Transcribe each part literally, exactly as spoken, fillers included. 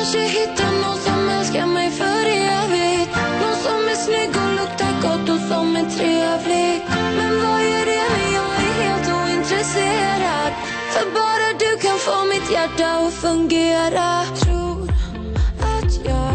kanske hittar någon som älskar mig för evigt. Någon som är snygg och luktar gott och som är trevlig. Men vad gör det när jag är helt ointresserad? För bara du kan få mitt hjärta att fungera. Tror att jag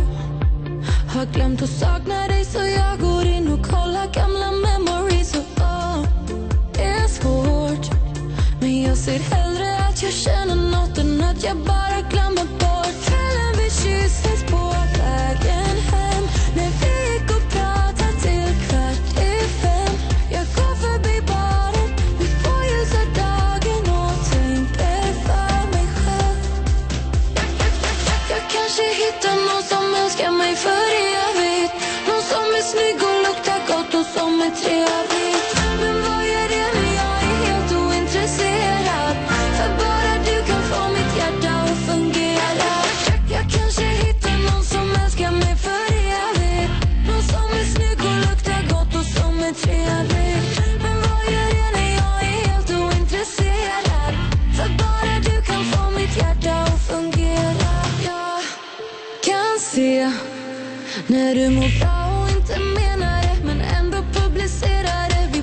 har glömt att sakna dig, så jag går in och kollar gamla memories. Och oh, det är svårt, men jag ser hellre att jag känner något än att jag bara glömmer bort. Kvällen vi kysstes på vägen hem, när vi gick och pratade till kvart i fem. Jag går förbi baren, vi får ljusa dagen och tänker för mig själv. Jag, jag, jag, jag kanske hittar någon som älskar mig för evigt. Någon som är snygg och luktar gott och som är trevlig. Men vad gör det när jag är helt ointresserad? För bara du kan få mitt hjärta att fungera. Jag, jag kanske hittar någon som älskar mig för evigt. Någon som är snygg och luktar gott och som är trevlig. Men vad gör det när jag är helt ointresserad? För bara du kan få mitt hjärta att fungera. Jag kan se när du mår bra och inte menar det, men ändå publicerar det. Vi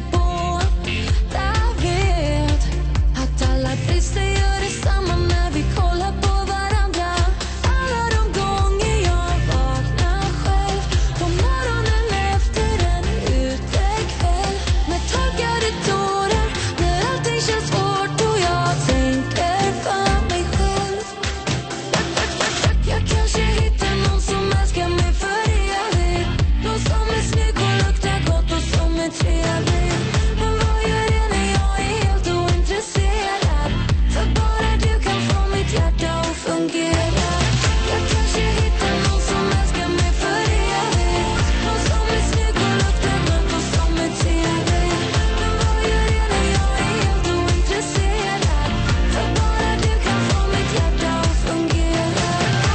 båda vet att alla brister gör detsamma när vi kollar på varandra. Alla de gånger jag vaknar själv på morgonen efter en utekväll, med torkade tårar, när allting känns svårt och jag tänker för mig själv. Jag, jag, jag, jag, jag kanske hittar någon som älskar mig för evigt. Någon som är snygg och luktar gott och som är trevlig. Men vad gör det när jag är helt ointresserad? För bara du kan få mitt hjärta att fungera. Jag kanske hittar någon som älskar mig för evigt. Någon som är snygg och luktar gott och som är trevlig. Men vad gör det när jag är helt ointresserad? För bara du kan få mitt hjärta att fungera.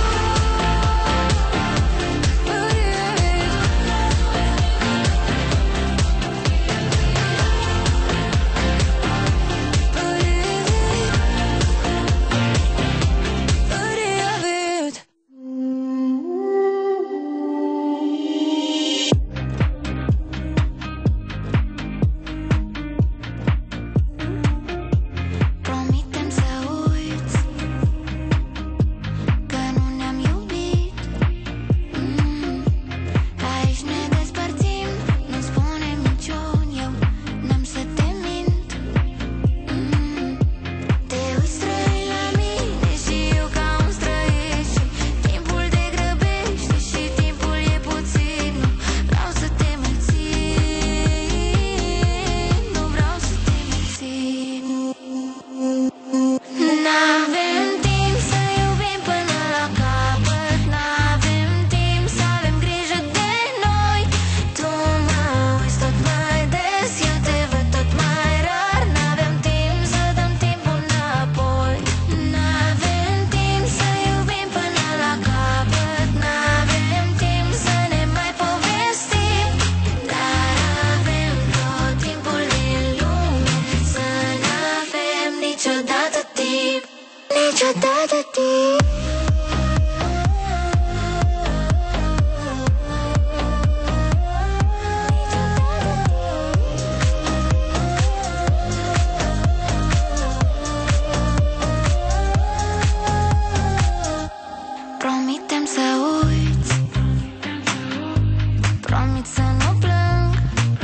För evigt. För evigt. För evigt. Promitem să uiți că nu ne-am iubit. Mm. Aici ne despărțim, nu spunem niciun eu, n-am să te mint. Mm. Te uiți străin la mine și eu ca un străin, și timpul te grăbește și timpul e puțin. Nu vreau să te mai țin, nu vreau să te mai țin. N-avem timp să iubim până la capăt, n-avem timp să avem grijă de noi. Tu mă uiți tot mai des, eu te văd tot mai rar. N-avem timp să dăm timpul înapoi. N-avem timp să iubim până la capăt, n-avem timp să ne mai povestim. Dar avem tot timpul din lume, să n-avem niciodată timp, niciodată timp. Promitem să uiți, promit să nu plâng.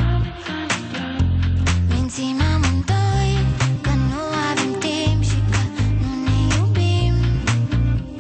Mințim amândoi că nu avem timp și că nu ne iubim.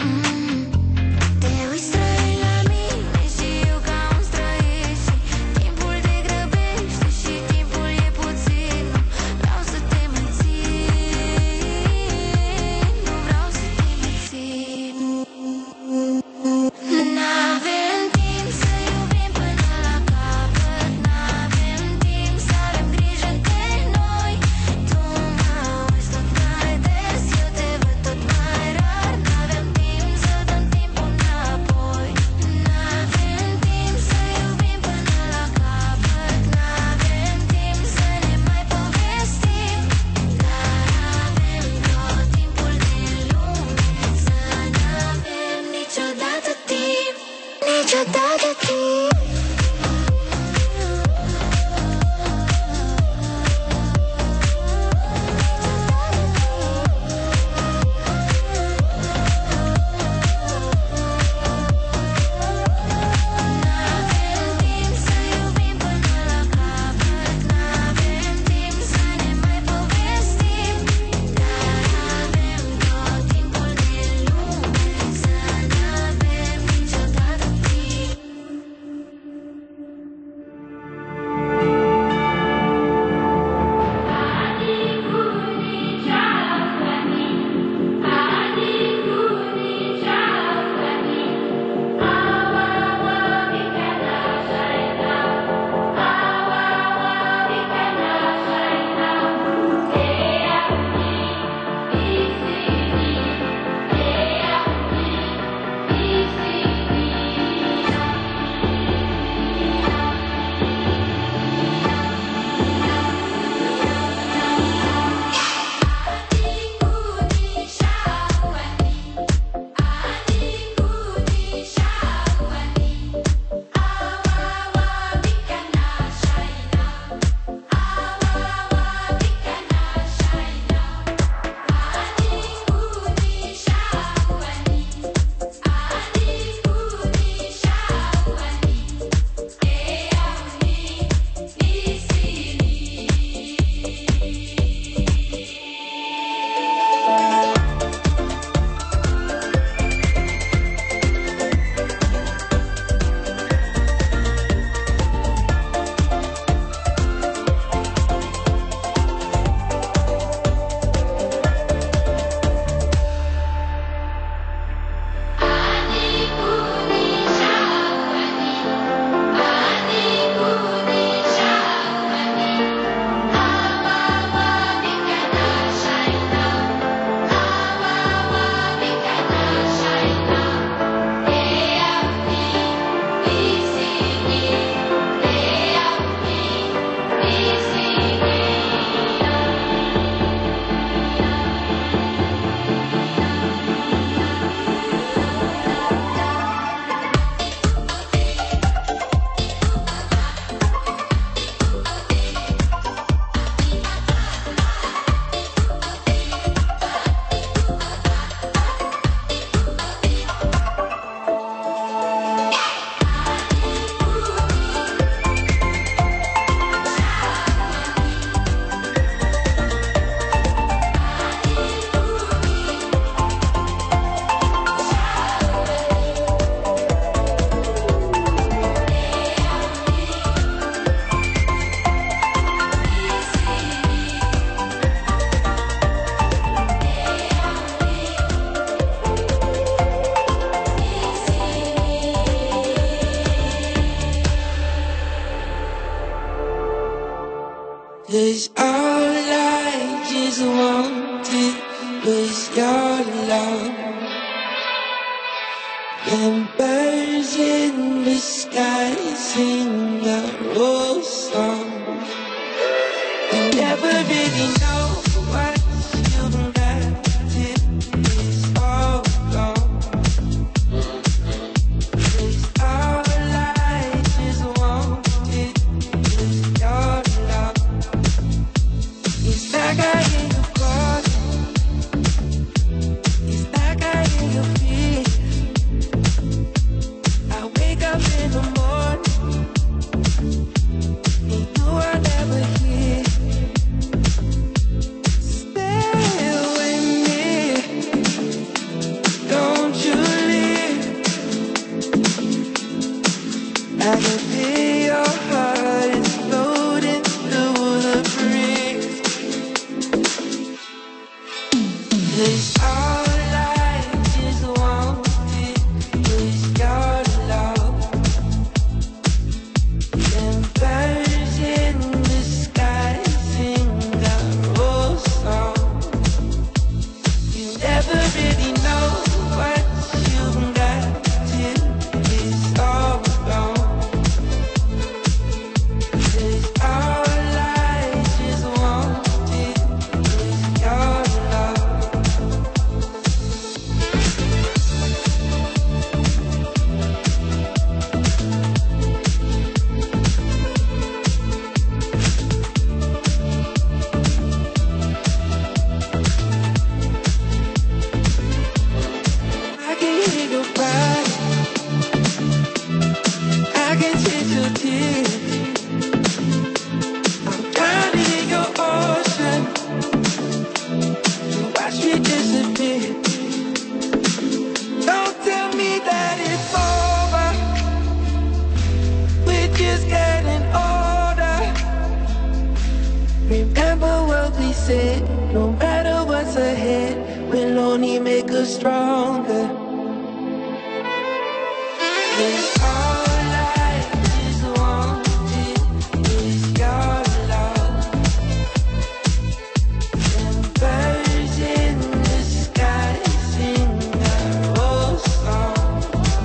was your love. And birds in the sky sing a old song. You never really know what you've got till it's all gone. 'Cause all I just wanted was your love. It's like I hear you calling. It's like I hear you feel. I wake up in the morning and you are never here. Stay with me, don't you leave. I can feel your heart is floating through the breeze. 'Cause all I just wanted was your love. And birds in the sky sing our old song. You never really know what you've got till it's all gone. 'Cause all I just wanted was your love. I can hear your cry. I can taste your tears. I'm drowning in your ocean. You watch me disappear. Don't tell me that it's over. We're just getting older. Remember what we said. No matter what's ahead, we'll only make us stronger. 'Cause all I just wanted was your love. And birds in the sky sing our old song.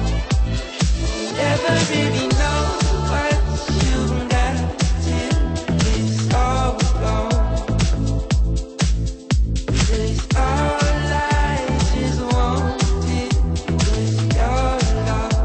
Never really know what you've got till it's all gone. 'Cause all I just wanted was your love.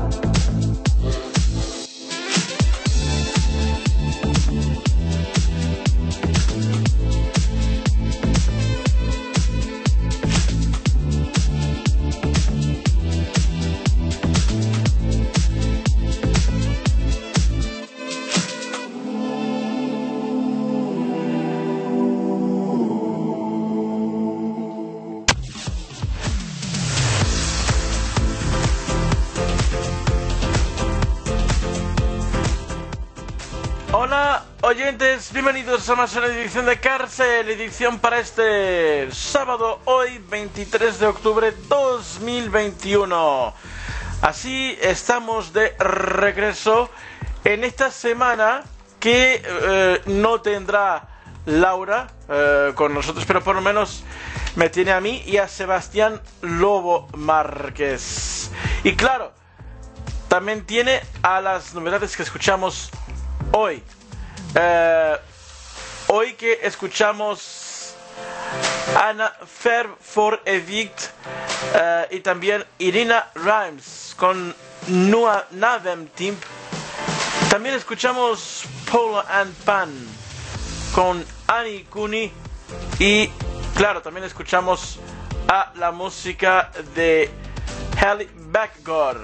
Hola oyentes, bienvenidos a más una edición de Cárcel, edición para este sábado, hoy veintitrés de octubre dos mil veintiuno. Así estamos de regreso en esta semana que eh, no tendrá Laura eh, con nosotros, pero por lo menos me tiene a mí y a Sebastián Lobo Márquez. Y claro, también tiene a las novedades que escuchamos hoy. Eh, hoy que escuchamos Anna Ferb for Evict eh, y también Irina Rhymes con Nua Navem Timp. También escuchamos Polo and Pan con Annie Cooney y claro, también escuchamos a la música de Halle Backgore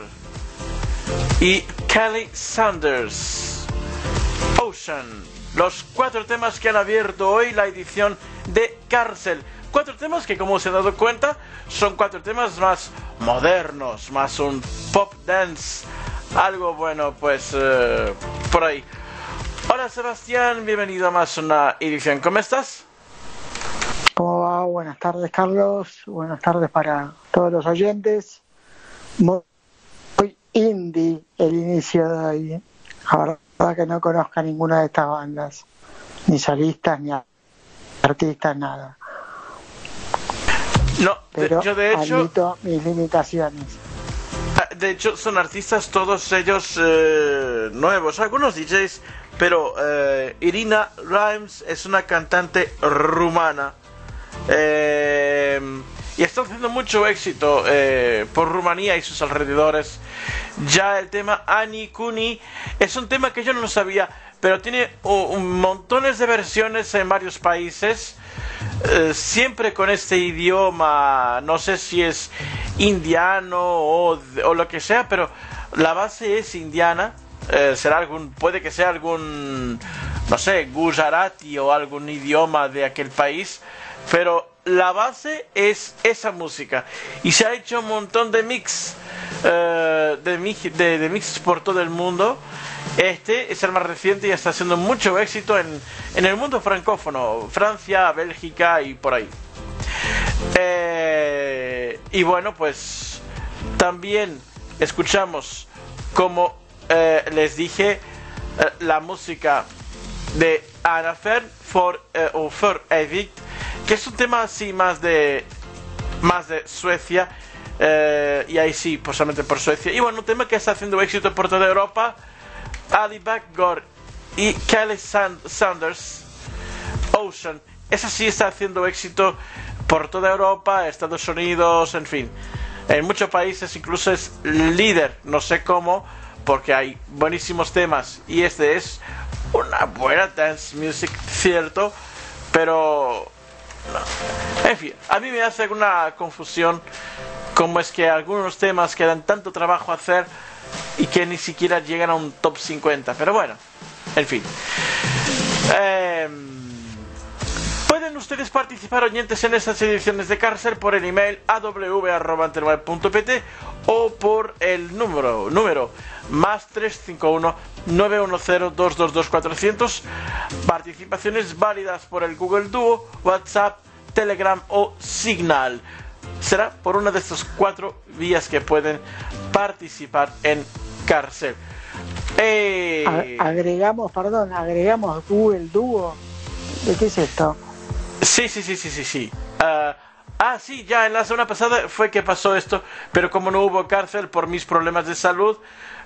y Kelly Sanders. Ocean, los cuatro temas que han abierto hoy la edición de Cárcel. Cuatro temas que, como se ha dado cuenta, son cuatro temas más modernos, más un pop dance, algo bueno, pues eh, por ahí. Hola Sebastián, bienvenido a más una edición. ¿Cómo estás? ¿Cómo va? Buenas tardes, Carlos. Buenas tardes para todos los oyentes. Muy indie el inicio de hoy. La verdad que no conozco a ninguna de estas bandas, ni solistas, ni artistas, nada. No, de- pero yo de hecho, admito mis limitaciones. ah, de hecho son artistas todos ellos eh, nuevos, algunos D Js, pero eh, Irina Rhymes es una cantante rumana eh, y está haciendo mucho éxito eh, por Rumanía y sus alrededores. Ya el tema Ani Kuni es un tema que yo no sabía, pero tiene uh, un montones de versiones en varios países, eh, siempre con este idioma, no sé si es indiano o, o lo que sea, pero la base es indiana. Eh, será algún, puede que sea algún, no sé, gujarati o algún idioma de aquel país, pero la base es esa música y se ha hecho un montón de mix, eh, de, mix de, de mix por todo el mundo. Este es el más reciente y está haciendo mucho éxito en, en el mundo francófono, Francia, Bélgica y por ahí. Eh, y bueno, pues también escuchamos, como eh, les dije, eh, la música de Anna Fern for, eh, o For Evigt, que es un tema así más de más de Suecia, eh, y ahí sí, posiblemente por Suecia. Y bueno, un tema que está haciendo éxito por toda Europa, Ali Bakgor y Kelly Sand Sanders, Ocean. Esa sí está haciendo éxito por toda Europa, Estados Unidos, en fin. En muchos países incluso es líder, no sé cómo, porque hay buenísimos temas y este es una buena dance music, cierto, pero no. En fin, a mí me hace alguna confusión cómo es que algunos temas que dan tanto trabajo hacer y que ni siquiera llegan a un top cincuenta, pero bueno, en fin. Eh, pueden ustedes participar, oyentes, en estas ediciones de Cárcel por el email a w arroba antena nueve punto p t o por el número número más tres cinco uno nueve uno cero dos dos dos cuatrocientos. Participaciones válidas por el Google Duo, WhatsApp, Telegram o Signal. Será por una de estas cuatro vías que pueden participar en Cárcel. Eh... Agregamos, perdón, agregamos Google Duo. ¿De qué es esto? Sí, sí, sí, sí, sí, sí. Uh, ah, sí, ya en la semana pasada fue que pasó esto, pero como no hubo Cárcel por mis problemas de salud,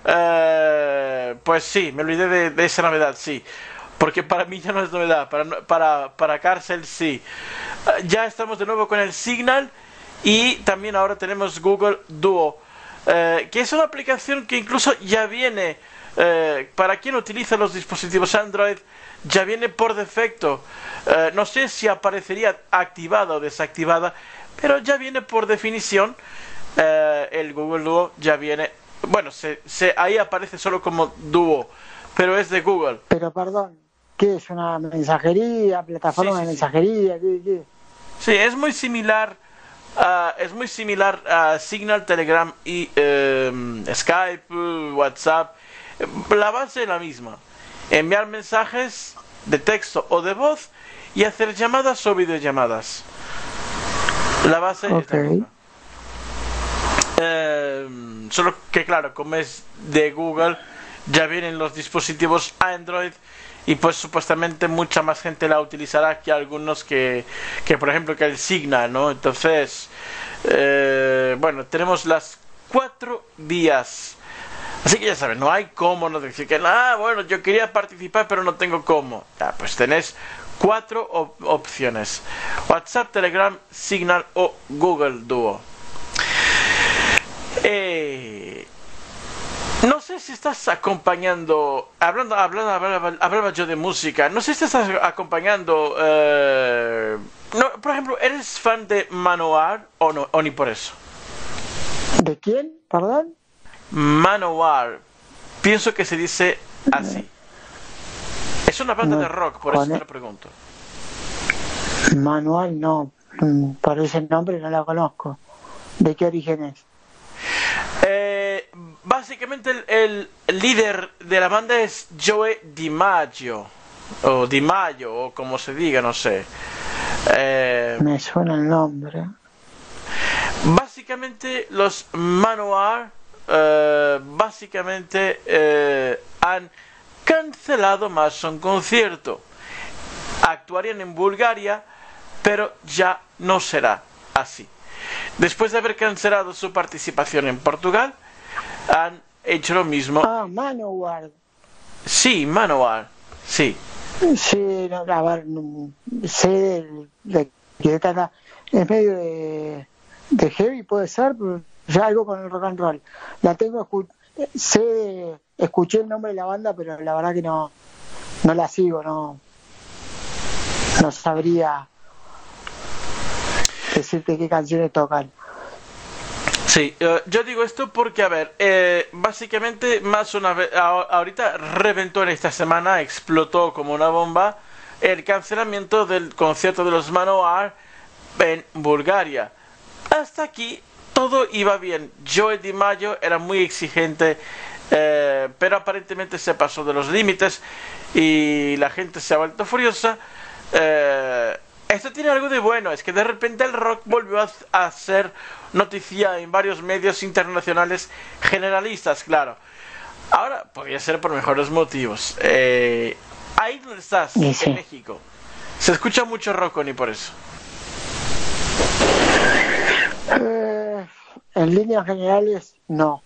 uh, pues sí, me olvidé de, de esa novedad, sí. Porque para mí ya no es novedad, para, para, para Cárcel sí. Uh, ya estamos de nuevo con el Signal y también ahora tenemos Google Duo, uh, que es una aplicación que incluso ya viene, uh, para quien utiliza los dispositivos Android, ya viene por defecto. Uh, no sé si aparecería activada o desactivada, pero ya viene por definición. Uh, el Google Duo ya viene, bueno, se, se, ahí aparece solo como Duo, pero es de Google. Pero perdón, ¿qué es? ¿Una mensajería, plataforma sí, sí, de mensajería? Sí. ¿Qué, qué? Sí, es muy similar, uh, es muy similar a Signal, Telegram y uh, Skype, WhatsApp. La base es la misma: enviar mensajes de texto o de voz y hacer llamadas o videollamadas. La base okay. es la misma. Eh, solo que claro, como es de Google, ya vienen los dispositivos Android y pues supuestamente mucha más gente la utilizará que algunos que, que por ejemplo que el Signal, ¿no? Entonces, eh, bueno, tenemos las cuatro vías. Así que ya saben, no hay cómo, no decir que, ah, bueno, yo quería participar pero no tengo cómo. Ya, pues tenés cuatro op opciones: WhatsApp, Telegram, Signal o Google Duo. Eh, no sé si estás acompañando, hablando, hablando, hablaba, hablaba yo de música, no sé si estás acompañando, eh, no, por ejemplo, ¿eres fan de Manowar o no, o ni por eso? ¿De quién? ¿Perdón? Manowar, pienso que se dice así. Es una banda no, de rock, por eso te lo pregunto. Manual no, por ese nombre no la conozco. ¿De qué origen es? Eh, básicamente el, el líder de la banda es Joe DiMaggio, o DiMaggio, o como se diga, no sé. Eh, Me suena el nombre. Básicamente los Manowar Uh, básicamente uh, han cancelado más un concierto. Actuarían en Bulgaria, pero ya no será así. después de haber cancelado su participación en Portugal, han hecho lo mismo. Ah, Manowar. Sí, Manowar, sí. Sí, no, a ver, no, sé de qué trata. Es medio de, de heavy, puede ser, pero ya algo con el rock and roll. La tengo, escu sé, escuché el nombre de la banda, pero la verdad que no, no la sigo, no, no sabría decirte qué canciones tocan. Sí, uh, yo digo esto porque, a ver, eh, básicamente más una vez, ahorita reventó en esta semana, explotó como una bomba el cancelamiento del concierto de los Manowar en Bulgaria. Hasta aquí todo iba bien. Joey DiMaggio era muy exigente, eh, pero aparentemente se pasó de los límites y la gente se ha vuelto furiosa. Eh, esto tiene algo de bueno, es que de repente el rock volvió a, a ser noticia en varios medios internacionales generalistas, claro. Ahora podría ser por mejores motivos. Eh, ahí donde estás, sí, sí. En México, se escucha mucho rock, ni por eso. Eh, en líneas generales, no.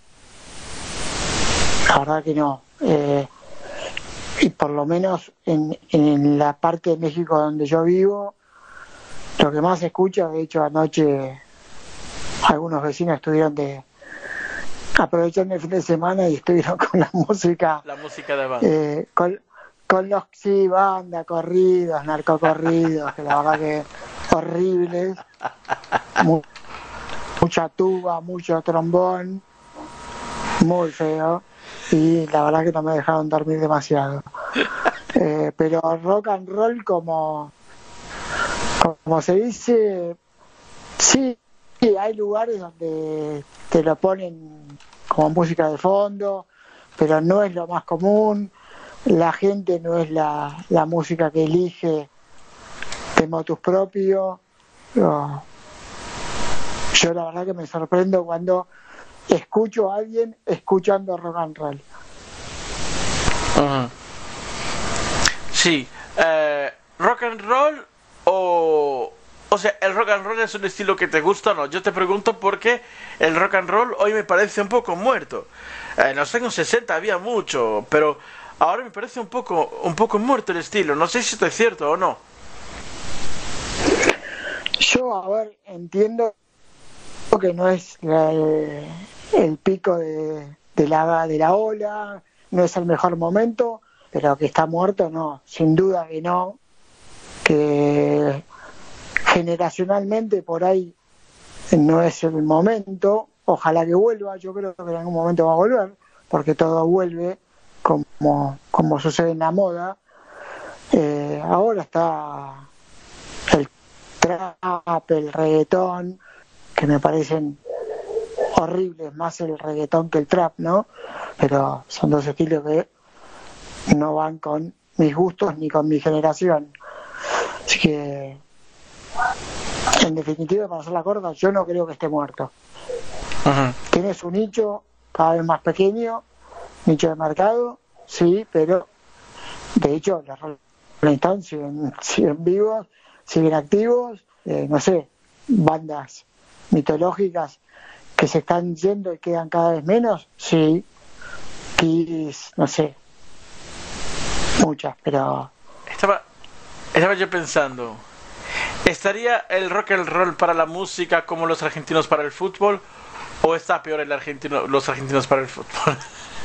La verdad que no. Eh, y por lo menos en, en la parte de México donde yo vivo, lo que más se escucha, de hecho anoche algunos vecinos estuvieron de aprovechando el fin de semana y estuvieron con la música, la música de banda, eh, con, con los sí, banda, corridos, narcocorridos, que la verdad que horribles, Mu mucha tuba, mucho trombón, muy feo, y la verdad que no me dejaron dormir demasiado. Eh, pero rock and roll, como como se dice, sí, sí, hay lugares donde te lo ponen como música de fondo, pero no es lo más común. La gente no es la, la música que elige de motus propio. Yo, yo la verdad que me sorprendo cuando escucho a alguien escuchando rock and roll. Uh-huh. Sí, eh, rock and roll o... O sea, ¿el rock and roll es un estilo que te gusta o no? Yo te pregunto porque el rock and roll hoy me parece un poco muerto. En los años sesenta había mucho, pero ahora me parece un poco un poco muerto el estilo. No sé si esto es cierto o no. Yo, a ver, entiendo que no es la, el, el pico de, de, la, de la ola, no es el mejor momento, pero que está muerto, no. Sin duda que no. Que generacionalmente por ahí no es el momento, ojalá que vuelva, yo creo que en algún momento va a volver, porque todo vuelve como, como sucede en la moda. Eh, ahora está el trap, el reggaetón, que me parecen horribles, más el reggaetón que el trap, ¿no? Pero son dos estilos que no van con mis gustos ni con mi generación. Así que, en definitiva, para hacer la corta, yo no creo que esté muerto. Uh-huh. Tiene su nicho cada vez más pequeño, nicho de mercado, sí, pero de hecho los Rolling Stones siguen, siguen vivos, siguen activos, eh, no sé, bandas mitológicas que se están yendo y quedan cada vez menos, sí, Kiss, no sé, muchas, pero... Estaba, estaba yo pensando, ¿estaría el rock and roll para la música como los argentinos para el fútbol? ¿O está peor el argentino, los argentinos para el fútbol?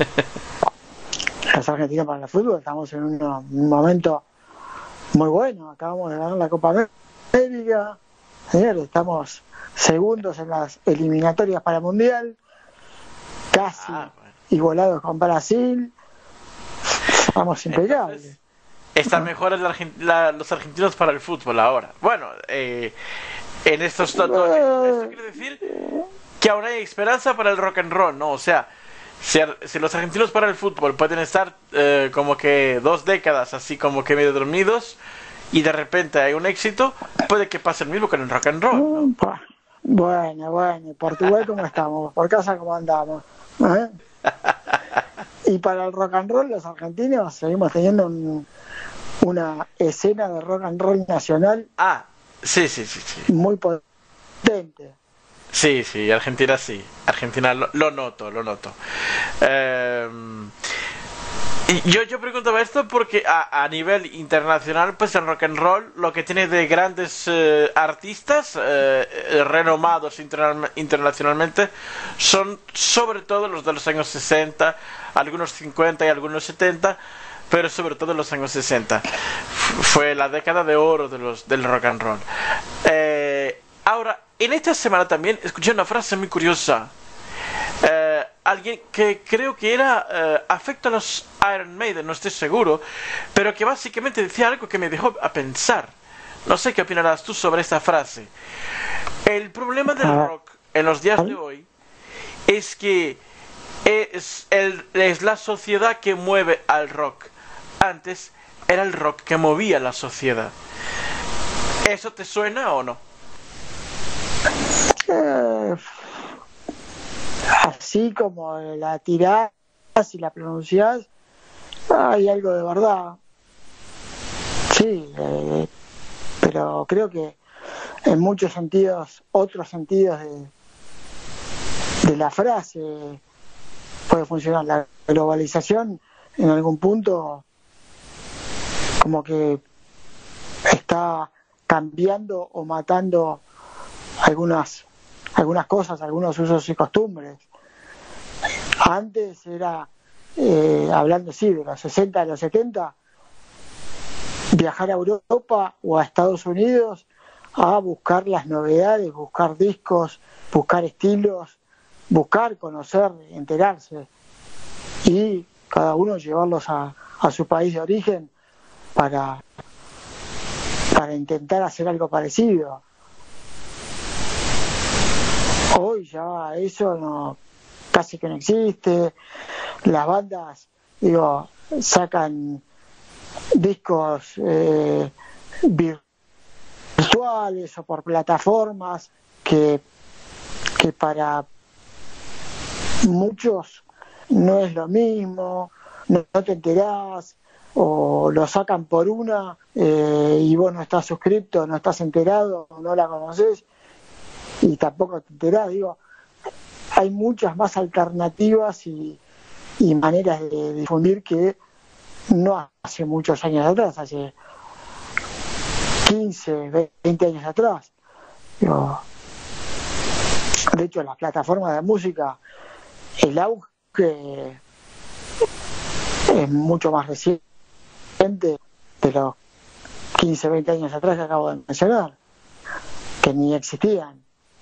Los argentinos para el fútbol estamos en un, un momento muy bueno. Acabamos de ganar la Copa América. Señores, estamos segundos en las eliminatorias para el Mundial. Casi ah, bueno. igualados con Brasil. Estamos impecables. Entonces, están mejores la, la, los argentinos para el fútbol ahora. Bueno, eh, en estos datos, esto quiere decir que aún hay esperanza para el rock and roll, ¿no? O sea, si, si los argentinos para el fútbol pueden estar eh, como que dos décadas así como que medio dormidos y de repente hay un éxito, puede que pase el mismo con el rock and roll, ¿no? Bueno, bueno, Portugal ¿cómo estamos? Por casa ¿cómo andamos? ¿Eh? Y para el rock and roll, los argentinos seguimos teniendo un, una escena de rock and roll nacional. Ah, sí, sí, sí, sí. Muy potente. Sí, sí, Argentina sí. Argentina lo, lo noto, lo noto. Eh, y yo, yo preguntaba esto porque a, a nivel internacional, pues el rock and roll lo que tiene de grandes eh, artistas eh, renomados interna internacionalmente son sobre todo los de los años sesenta, algunos cincuenta y algunos setenta, pero sobre todo en los años sesenta. Fue la década de oro de los, del rock and roll. Eh, ahora, en esta semana también escuché una frase muy curiosa. Eh, alguien que creo que era eh, afecto a los Iron Maiden, no estoy seguro, pero que básicamente decía algo que me dejó a pensar. No sé qué opinarás tú sobre esta frase. El problema del rock en los días de hoy es que es, el, es la sociedad que mueve al rock. Antes era el rock que movía la sociedad. ¿Eso te suena o no? Eh, así como la tirás y la pronunciás, hay algo de verdad. Sí, eh, pero creo que en muchos sentidos, otros sentidos de, de la frase puede funcionar. La globalización en algún punto como que está cambiando o matando algunas algunas cosas, algunos usos y costumbres. Antes era, eh, hablando sí, de los sesenta, de los setenta, viajar a Europa o a Estados Unidos a buscar las novedades, buscar discos, buscar estilos, buscar, conocer, enterarse, y cada uno llevarlos a, a su país de origen para, para intentar hacer algo parecido. Hoy ya eso no, casi que no existe. Las bandas, digo, sacan discos eh, virtuales o por plataformas que, que para muchos no es lo mismo, no, no te enterás, o lo sacan por una eh, y vos no estás suscripto, no estás enterado, no la conoces y tampoco te enterás. Digo, hay muchas más alternativas y, y maneras de difundir que no hace muchos años atrás, hace quince, veinte años atrás. Digo, de hecho, las plataformas de música, el auge es mucho más reciente de los quince, veinte años atrás que acabo de mencionar, que ni existían.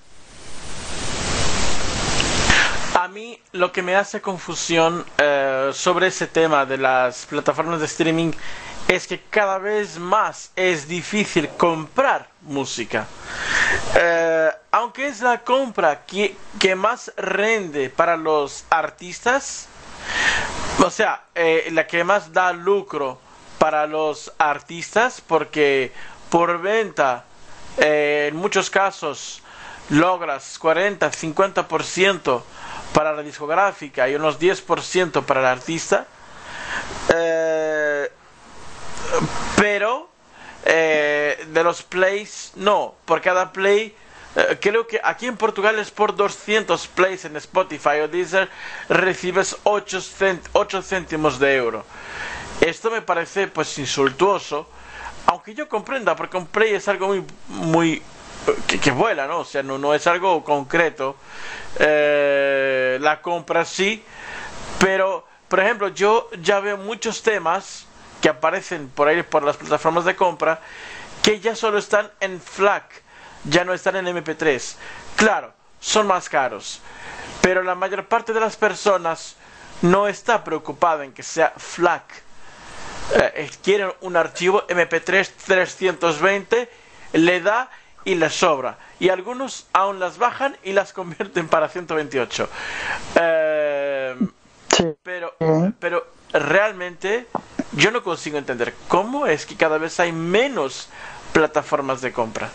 A mí lo que me hace confusión eh, sobre ese tema de las plataformas de streaming es que cada vez más es difícil comprar música. Eh, aunque es la compra que, que más rinde para los artistas, o sea, eh, la que más da lucro para los artistas, porque por venta eh, en muchos casos logras cuarenta, cincuenta por ciento para la discográfica y unos diez por ciento para el artista, eh, pero eh, de los plays no, por cada play eh, creo que aquí en Portugal es por doscientos plays en Spotify o Deezer recibes ocho céntimos de euro. Esto me parece pues insultuoso, aunque yo comprenda, porque un play es algo muy muy que, que vuela, ¿no? O sea, no, no es algo concreto. Eh, la compra sí, pero por ejemplo yo ya veo muchos temas que aparecen por ahí por las plataformas de compra que ya solo están en FLAC, ya no están en eme pe tres. Claro, son más caros, pero la mayor parte de las personas no está preocupada en que sea FLAC. Eh, quieren un archivo eme pe tres trescientos veinte, le da y les sobra, y algunos aún las bajan y las convierten para ciento veintiocho. Eh, Sí. pero, pero realmente yo no consigo entender cómo es que cada vez hay menos plataformas de compra.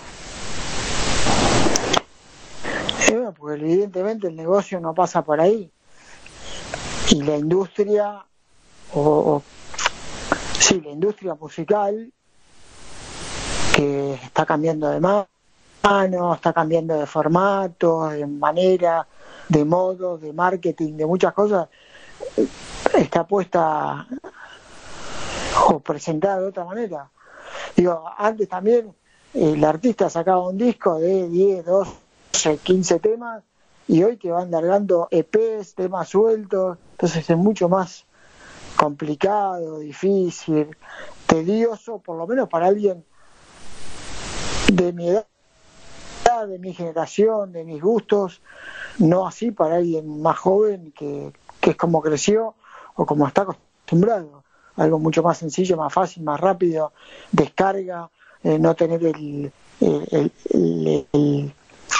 Eh, bueno, porque evidentemente el negocio no pasa por ahí, y la industria o, o sí, la industria musical, que está cambiando de manos está cambiando de formato, de manera, de modo, de marketing, de muchas cosas, está puesta o presentada de otra manera. Digo, antes también el artista sacaba un disco de diez, doce, quince temas y hoy te van largando E Pes, temas sueltos, entonces es mucho más complicado, difícil, tedioso, por lo menos para alguien de mi edad, de mi generación, de mis gustos, no así para alguien más joven que, que es como creció o como está acostumbrado. Algo mucho más sencillo, más fácil, más rápido, descarga, eh, no tener el el, el, el, el,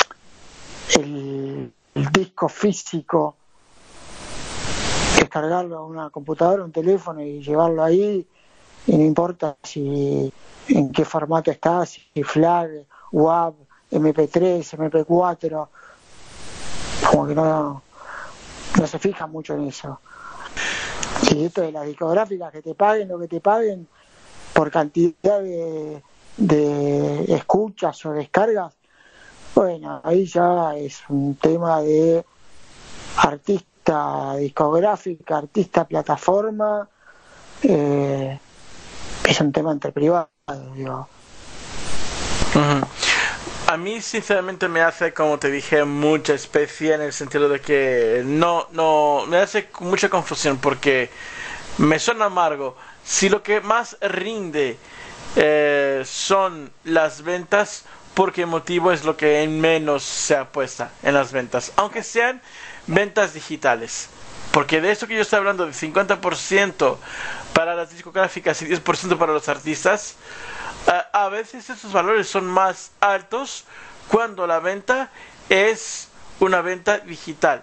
el, el disco físico, descargarlo a una computadora, un teléfono y llevarlo ahí, y no importa si en qué formato está, si FLAC, W A V, eme pe tres, eme pe cuatro, como que no, no se fijan mucho en eso. Y esto de las discográficas, que te paguen lo que te paguen por cantidad de, de escuchas o descargas, bueno, ahí ya es un tema de artista discográfica, artista plataforma, eh, es un tema entre privados, digo. Uh-huh. A mí sinceramente me hace, como te dije, mucha especie, en el sentido de que no, no, me hace mucha confusión porque me suena amargo. Si lo que más rinde eh, son las ventas, ¿por qué motivo es lo que en menos se apuesta en las ventas? Aunque sean ventas digitales. Porque de esto que yo estoy hablando, de cincuenta por ciento para las discográficas y diez por ciento para los artistas, a veces estos valores son más altos cuando la venta es una venta digital.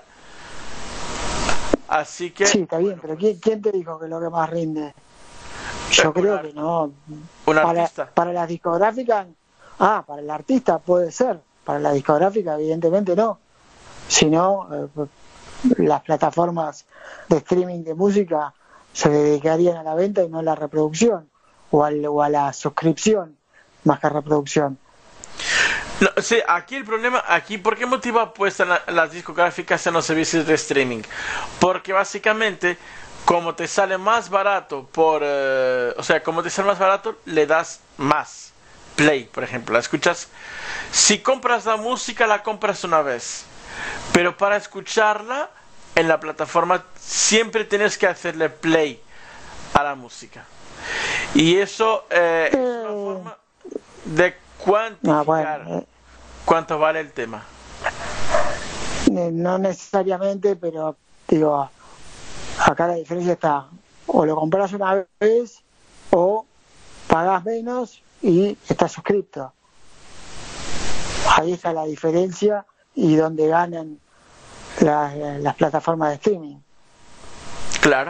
Así que... Sí, está bien, pero ¿quién, quién te dijo que es lo que más rinde? Yo creo que no. Un para, artista. Para las discográficas, ah, para el artista puede ser. Para la discográfica, evidentemente no. Si no, eh, las plataformas de streaming de música se dedicarían a la venta y no a la reproducción. O, al, o a la suscripción más que a reproducción. No, sí, aquí el problema, aquí, ¿por qué motivo apuestan la, las discográficas en los servicios de streaming? Porque básicamente, como te sale más barato por, eh, o sea, como te sale más barato, le das más play, por ejemplo, la escuchas. Si compras la música, la compras una vez, pero para escucharla en la plataforma siempre tienes que hacerle play a la música. Y eso eh, es una forma de cuantificar ah, bueno, eh, cuánto vale el tema. No necesariamente, pero digo, acá la diferencia está, o lo compras una vez o pagás menos y estás suscripto. Ahí está la diferencia y donde ganan las, las plataformas de streaming. Claro.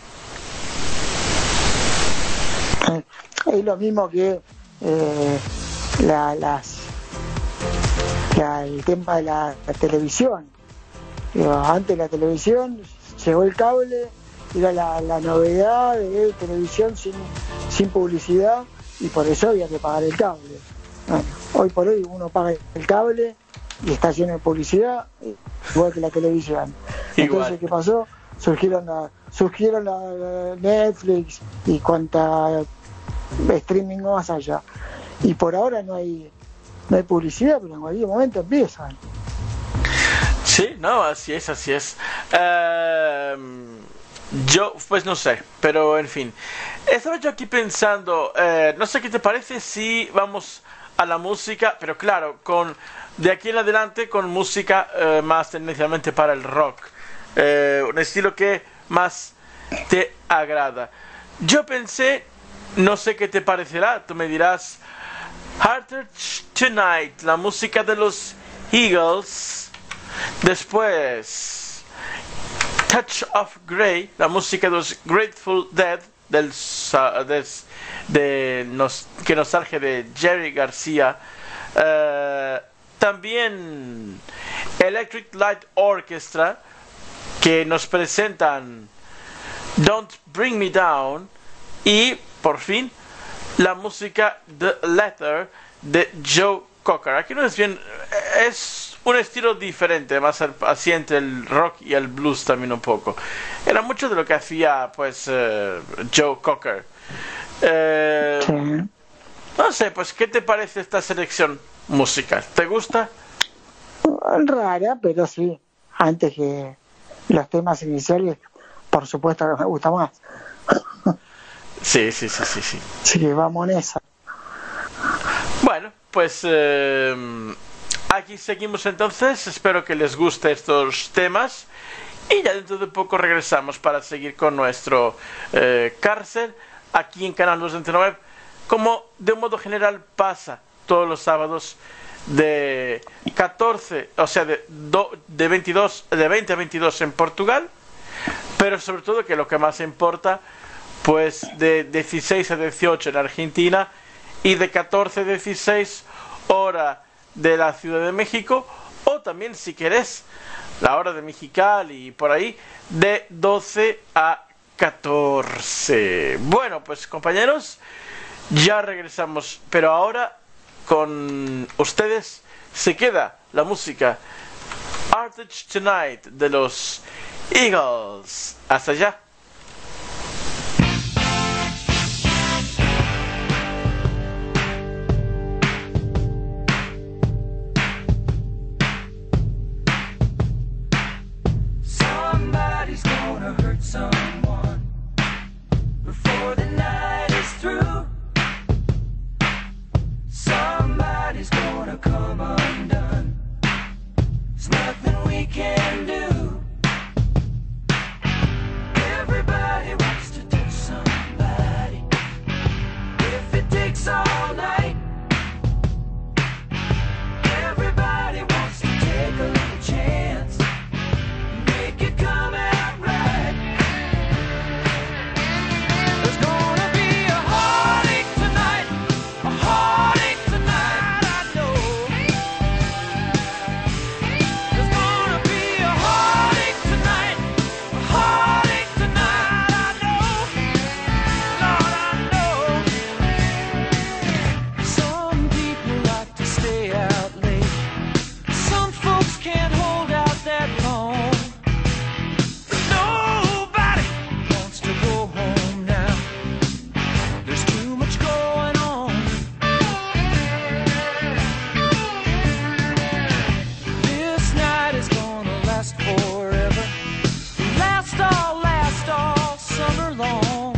Es lo mismo que eh, la, las, la, el tema de la, la televisión. Digo, antes la televisión llegó el cable, era la, la novedad de televisión sin, sin publicidad y por eso había que pagar el cable. Bueno, hoy por hoy uno paga el cable y está lleno de publicidad, igual que la televisión. Igual. Entonces, ¿qué pasó? Surgieron la, surgieron la, la Netflix y cuanta streaming más allá. Y por ahora no hay no hay publicidad, pero en cualquier momento empiezan. Sí, no, así es, así es. Uh, yo, pues no sé, pero en fin. Estaba yo aquí pensando, uh, no sé qué te parece si vamos a la música, pero claro, con de aquí en adelante con música uh, más tendencialmente para el rock. Uh, un estilo que más te agrada. Yo pensé, no sé qué te parecerá, tú me dirás, Harder Tonight, la música de los Eagles. Después, Touch of Grey, la música de los Grateful Dead, del, de, de nos, que nos surge de Jerry García. Uh, también Electric Light Orchestra, que nos presentan Don't Bring Me Down. Y por fin la música The Letter de Joe Cocker. Aquí no es bien, es un estilo diferente, más así entre el rock y el blues también un poco. Era mucho de lo que hacía pues uh, Joe Cocker. Eh, Sí. no sé, pues ¿qué te parece esta selección musical? ¿Te gusta? Rara, pero sí. Antes que los temas iniciales, por supuesto que me gusta más. Sí, sí, sí, sí, sí. Así que vamos en esa. Bueno, pues eh, aquí seguimos entonces. Espero que les guste estos temas. Y ya dentro de poco regresamos para seguir con nuestro eh, cárcel aquí en Canal doscientos nueve. Como de un modo general pasa todos los sábados de catorce, o sea, de, do, de, veintidós, de veinte a veintidós en Portugal. Pero sobre todo, que lo que más importa, pues de dieciséis a dieciocho en Argentina y de catorce a dieciséis hora de la Ciudad de México, o también si querés la hora de Mexicali y por ahí de doce a catorce. Bueno, pues compañeros, ya regresamos, pero ahora con ustedes se queda la música Arctic Tonight de los Eagles. Hasta allá. Somebody's gonna hurt someone before the night is through. Somebody's gonna come undone. There's nothing we can do. Everybody wants to touch somebody. If it takes all night, everybody wants to take a little chance. Make it come out right. There's gonna be a heartache tonight, a heartache tonight, I know. There's gonna be a heartache tonight, a heartache tonight, I know. Lord, I know. Some people like to stay out late. Some folks can't hold out that long. Nobody wants to go home now. There's too much going on. This night is gonna last forever. Last all, last all summer long.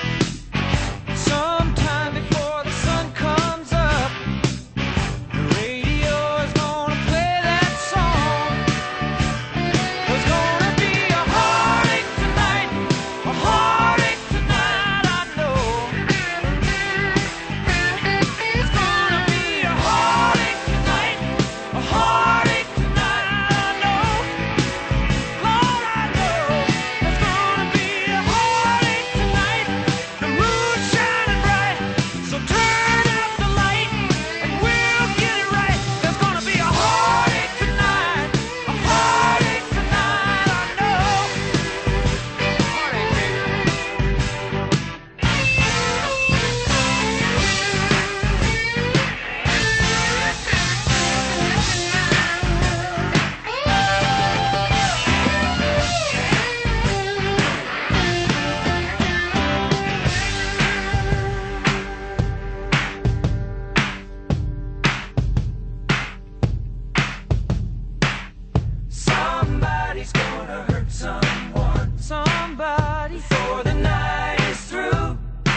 Sometime before the sun comes up, the radio is gonna play that song. There's gonna be a heartache tonight, a heartache tonight, I know. There's gonna be a heartache tonight, a heartache tonight, I know. Lord, I know. There's gonna be a heartache tonight. The moon's shining bright, so turn up the light and we'll get it right. There's gonna be a heartache tonight, a heartache tonight, I know. Heartache, baby. Somebody's gonna hurt someone. Somebody before the night is through.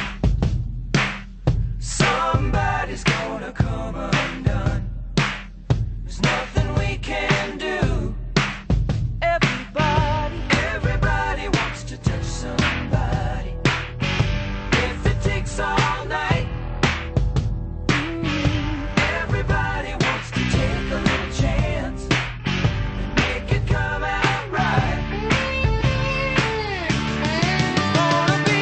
Somebody's gonna come undone. There's nothing we can do. Everybody, everybody wants to touch somebody. If it takes all night, everybody wants to take a little chance and make it come out right. Gonna be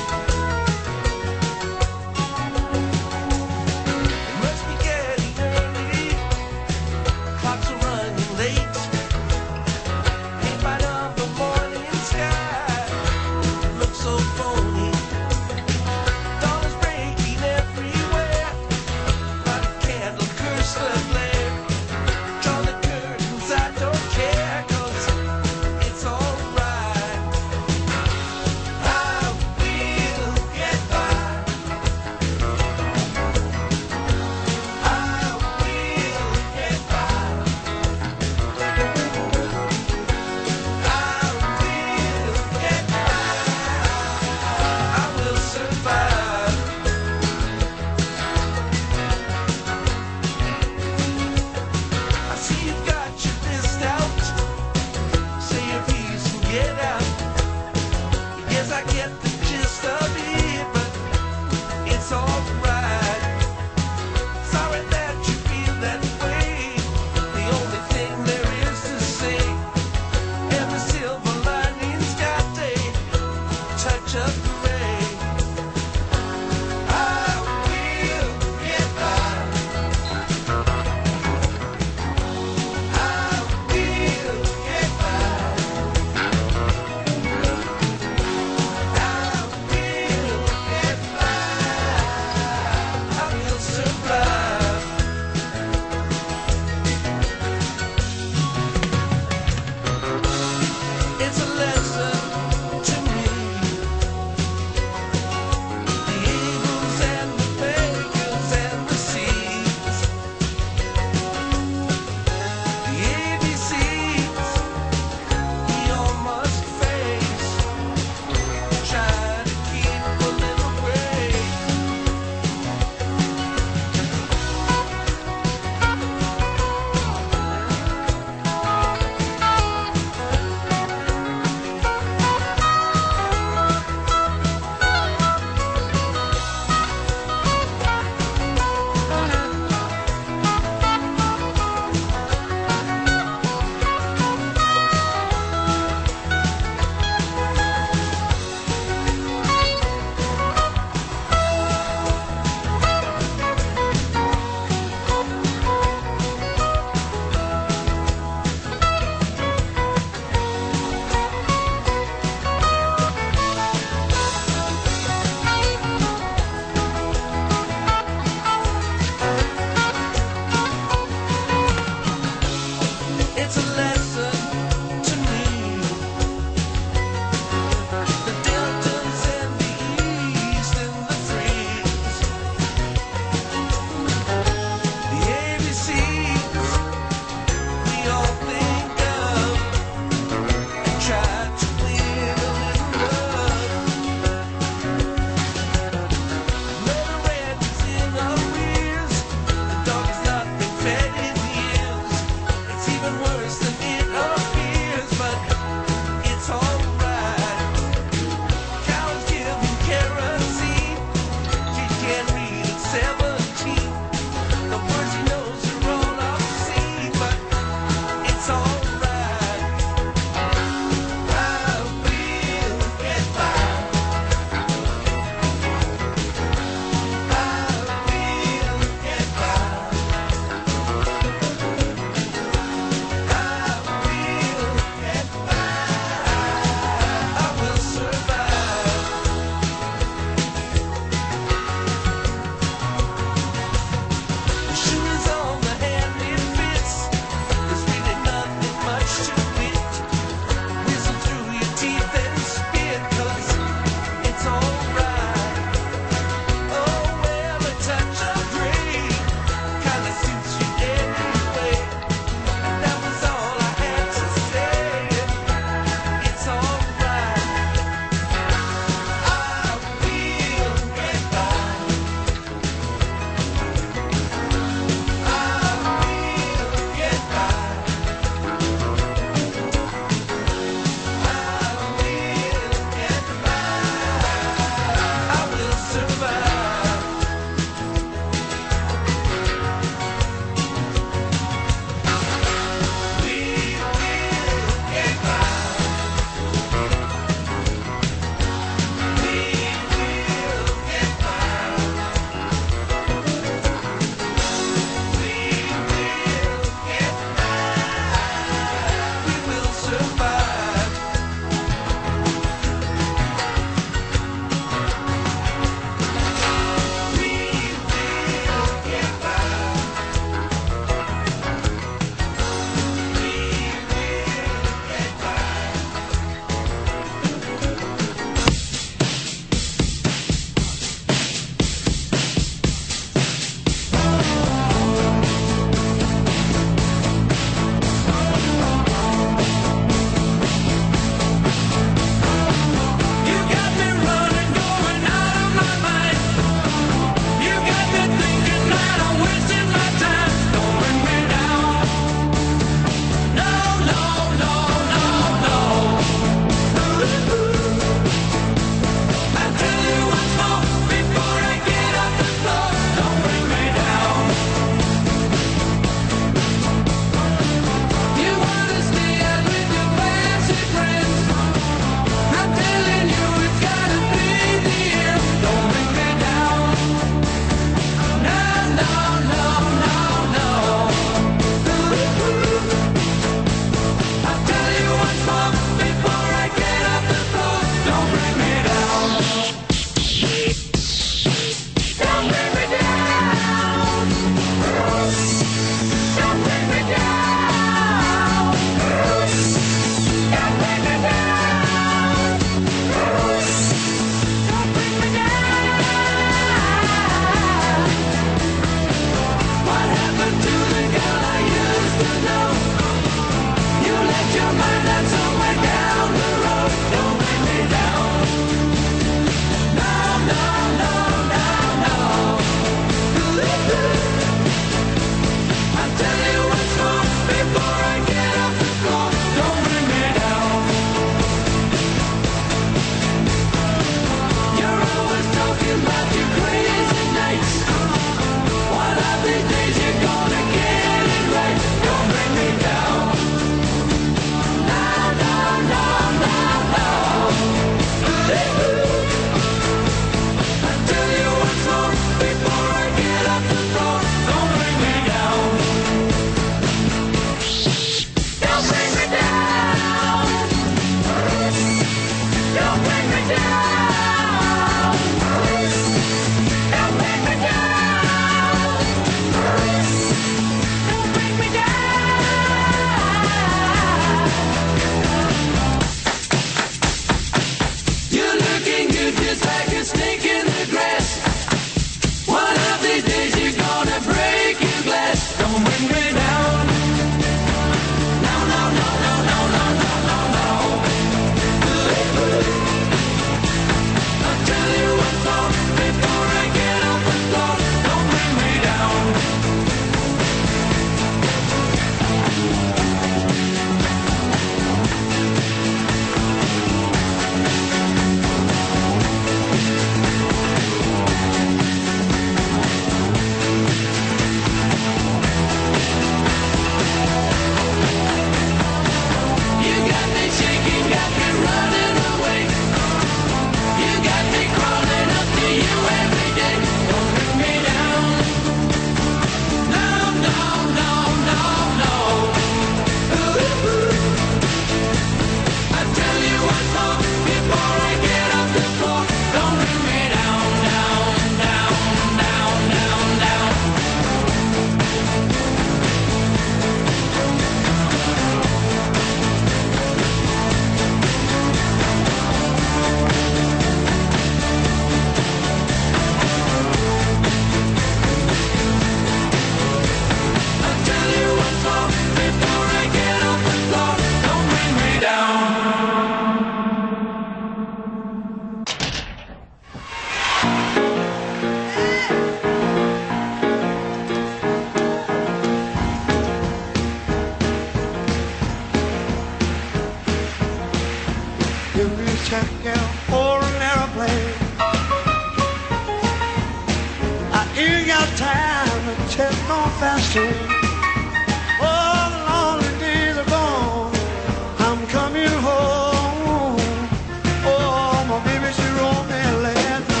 heading on faster. Oh, the lonely days are gone. I'm coming home. Oh, my baby, she wrote me a letter.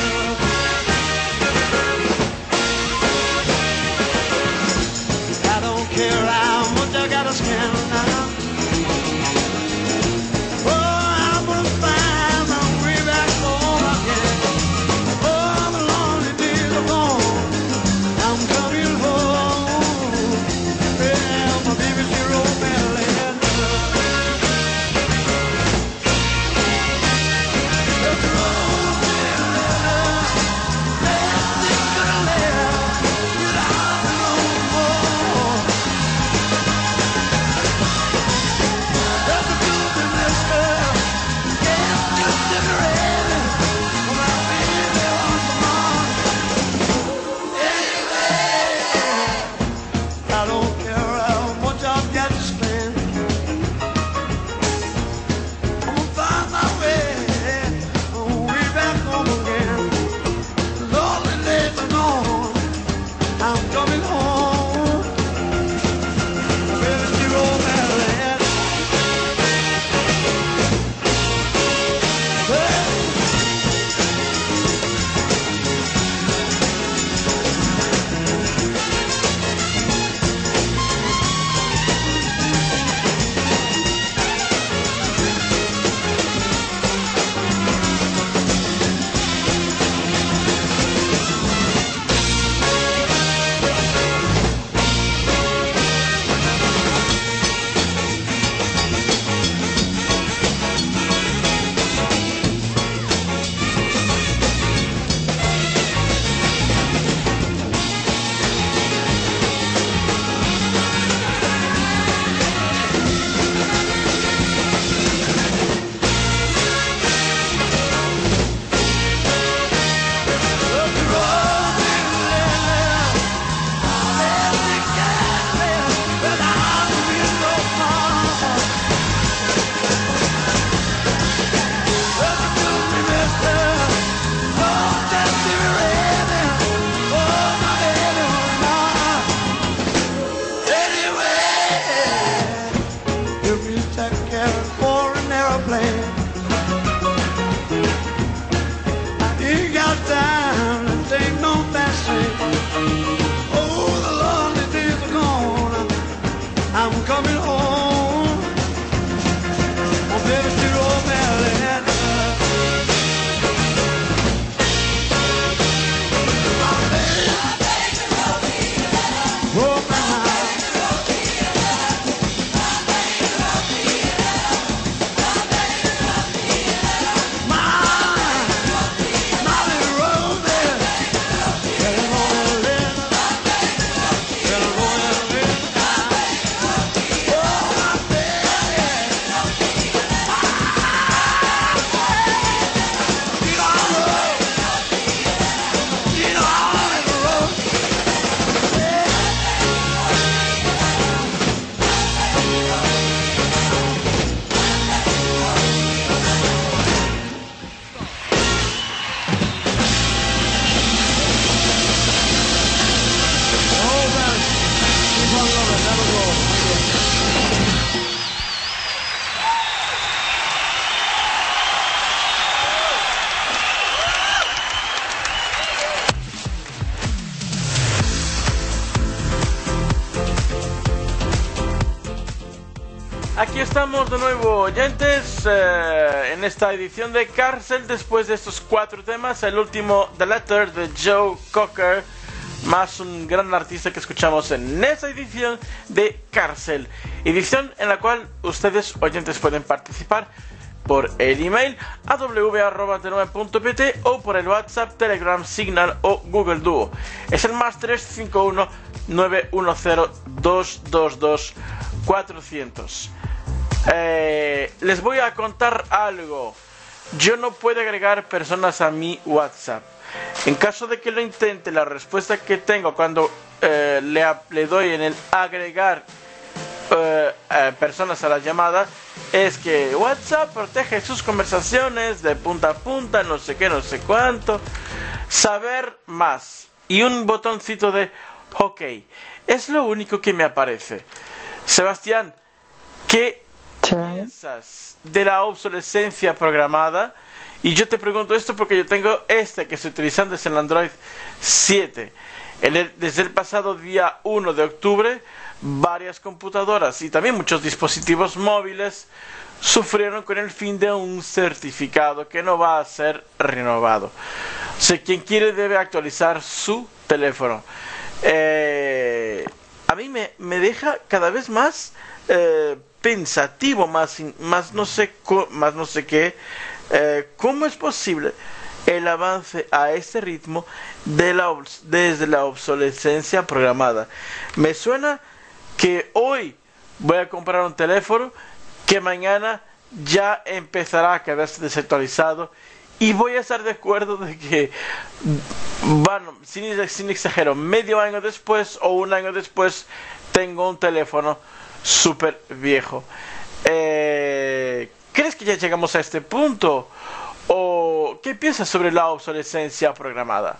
I don't care how much I gotta spend now. Aquí estamos de nuevo, oyentes, eh, en esta edición de Cárcel, después de estos cuatro temas. El último, The Letter, de Joe Cocker, más un gran artista que escuchamos en esta edición de Cárcel. Edición en la cual ustedes, oyentes, pueden participar por el email a w arroba t nueve punto p t o por el WhatsApp, Telegram, Signal o Google Duo. Es el más tres cinco uno nueve uno cero dos dos dos cuatrocientos. Eh, les voy a contar algo. Yo no puedo agregar personas a mi WhatsApp. En caso de que lo intente, la respuesta que tengo cuando eh, le, le doy en el agregar eh, eh, personas a la llamada es que WhatsApp protege sus conversaciones de punta a punta, no sé qué, no sé cuánto. Saber más. Y un botoncito de Ok, es lo único que me aparece. Sebastián, ¿qué Sí. piensas de la obsolescencia programada? Y yo te pregunto esto porque yo tengo este que estoy utilizando, es el Android siete. En el- desde el pasado día uno de octubre, varias computadoras y también muchos dispositivos móviles sufrieron con el fin de un certificado que no va a ser renovado. O sea, quien quiere debe actualizar su teléfono. Eh, a mí me, me deja cada vez más eh, pensativo, más, in- más, no sé, co- más no sé qué. Eh, ¿Cómo es posible el avance a este ritmo de la, obs- desde la obsolescencia programada? Me suena que hoy voy a comprar un teléfono que mañana ya empezará a quedarse desactualizado y voy a estar de acuerdo de que, bueno, sin, sin exagero, medio año después o un año después tengo un teléfono súper viejo. Eh, ¿Crees que ya llegamos a este punto? ¿O qué piensas sobre la obsolescencia programada?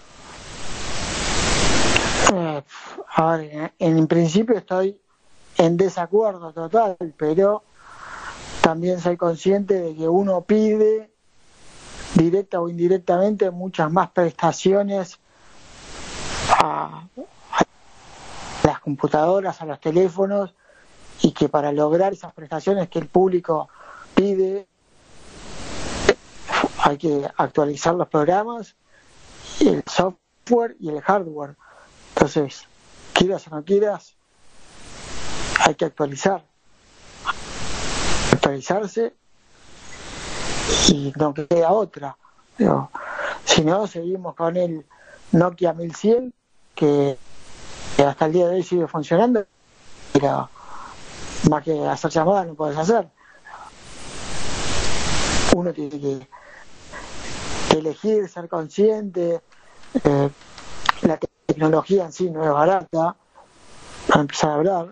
Eh, a ver, en, en principio estoy en desacuerdo total, pero también soy consciente de que uno pide, directa o indirectamente, muchas más prestaciones a, a las computadoras, a los teléfonos, y que para lograr esas prestaciones que el público pide hay que actualizar los programas, el software y el hardware. Entonces, quieras o no quieras, hay que actualizar, actualizarse y no queda otra. Pero, si no, seguimos con el Nokia mil cien, que, que hasta el día de hoy sigue funcionando, pero más que hacer llamadas no puedes hacer. Uno tiene que, que elegir, ser consciente. Eh, la tecnología en sí no es barata, para empezar a hablar.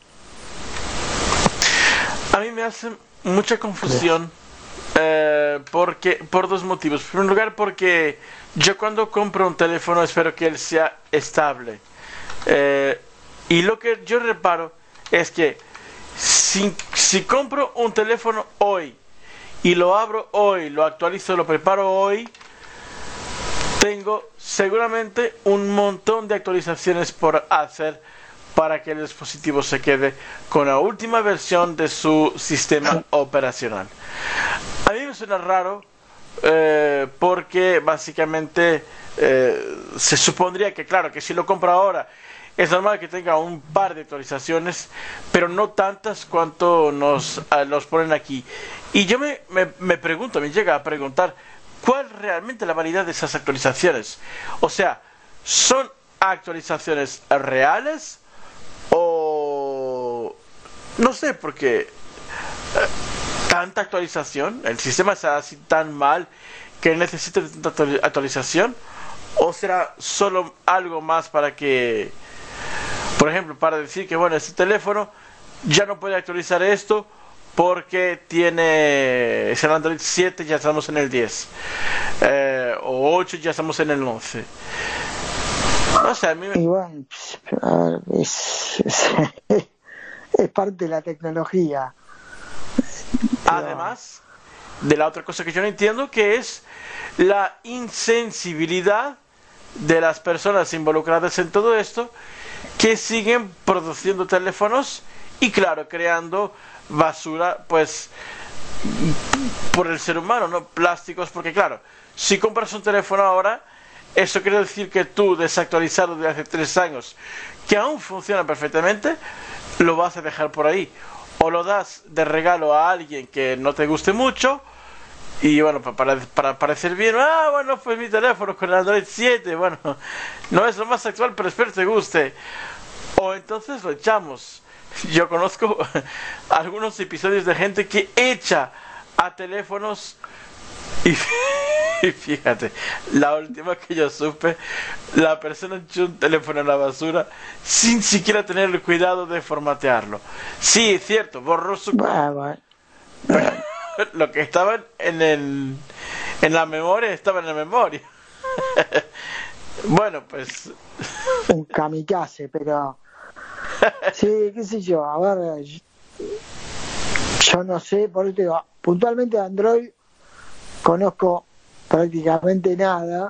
A mí me hace mucha confusión eh, porque por dos motivos. En primer lugar, porque yo cuando compro un teléfono espero que él sea estable. Eh, y lo que yo reparo es que si, si compro un teléfono hoy y lo abro hoy, lo actualizo, lo preparo hoy, tengo seguramente un montón de actualizaciones por hacer para que el dispositivo se quede con la última versión de su sistema operacional. A mí me suena raro eh, porque básicamente eh, se supondría que, claro, que si lo compro ahora es normal que tenga un par de actualizaciones, pero no tantas cuanto nos, uh, nos ponen aquí. Y yo me, me, me pregunto, me llega a preguntar, ¿cuál realmente la validad de esas actualizaciones? O sea, ¿son actualizaciones reales? O no sé, porque eh, tanta actualización, el sistema está así tan mal que necesita tanta actualización, o será solo algo más para que, por ejemplo, para decir que bueno, este teléfono ya no puede actualizar esto porque tiene, es el Android siete, ya estamos en el diez, eh, o ocho, ya estamos en el once. No sé, a mí me... Y bueno, a ver, es, es, es parte de la tecnología. Además de la otra cosa que yo no entiendo, que es la insensibilidad de las personas involucradas en todo esto, que siguen produciendo teléfonos y claro, creando basura, pues, por el ser humano, ¿no? Plásticos, porque claro, si compras un teléfono ahora, eso quiere decir que tú, desactualizado de hace tres años, que aún funciona perfectamente, lo vas a dejar por ahí. O lo das de regalo a alguien que no te guste mucho, y bueno, para, para parecer bien, ah, bueno, pues mi teléfono con el Android siete, bueno, no es lo más actual, pero espero te guste. O entonces lo echamos. Yo conozco algunos episodios de gente que echa a teléfonos y... Y fíjate, la última que yo supe, la persona echó un teléfono a la basura sin siquiera tener el cuidado de formatearlo. Sí, es cierto, borró su... Bueno, bueno. Pero lo que estaba en el, en la memoria, estaba en la memoria. Bueno, pues un kamikaze, pero sí, qué sé yo, a ver, yo, yo no sé, por eso te digo, puntualmente de Android conozco prácticamente nada.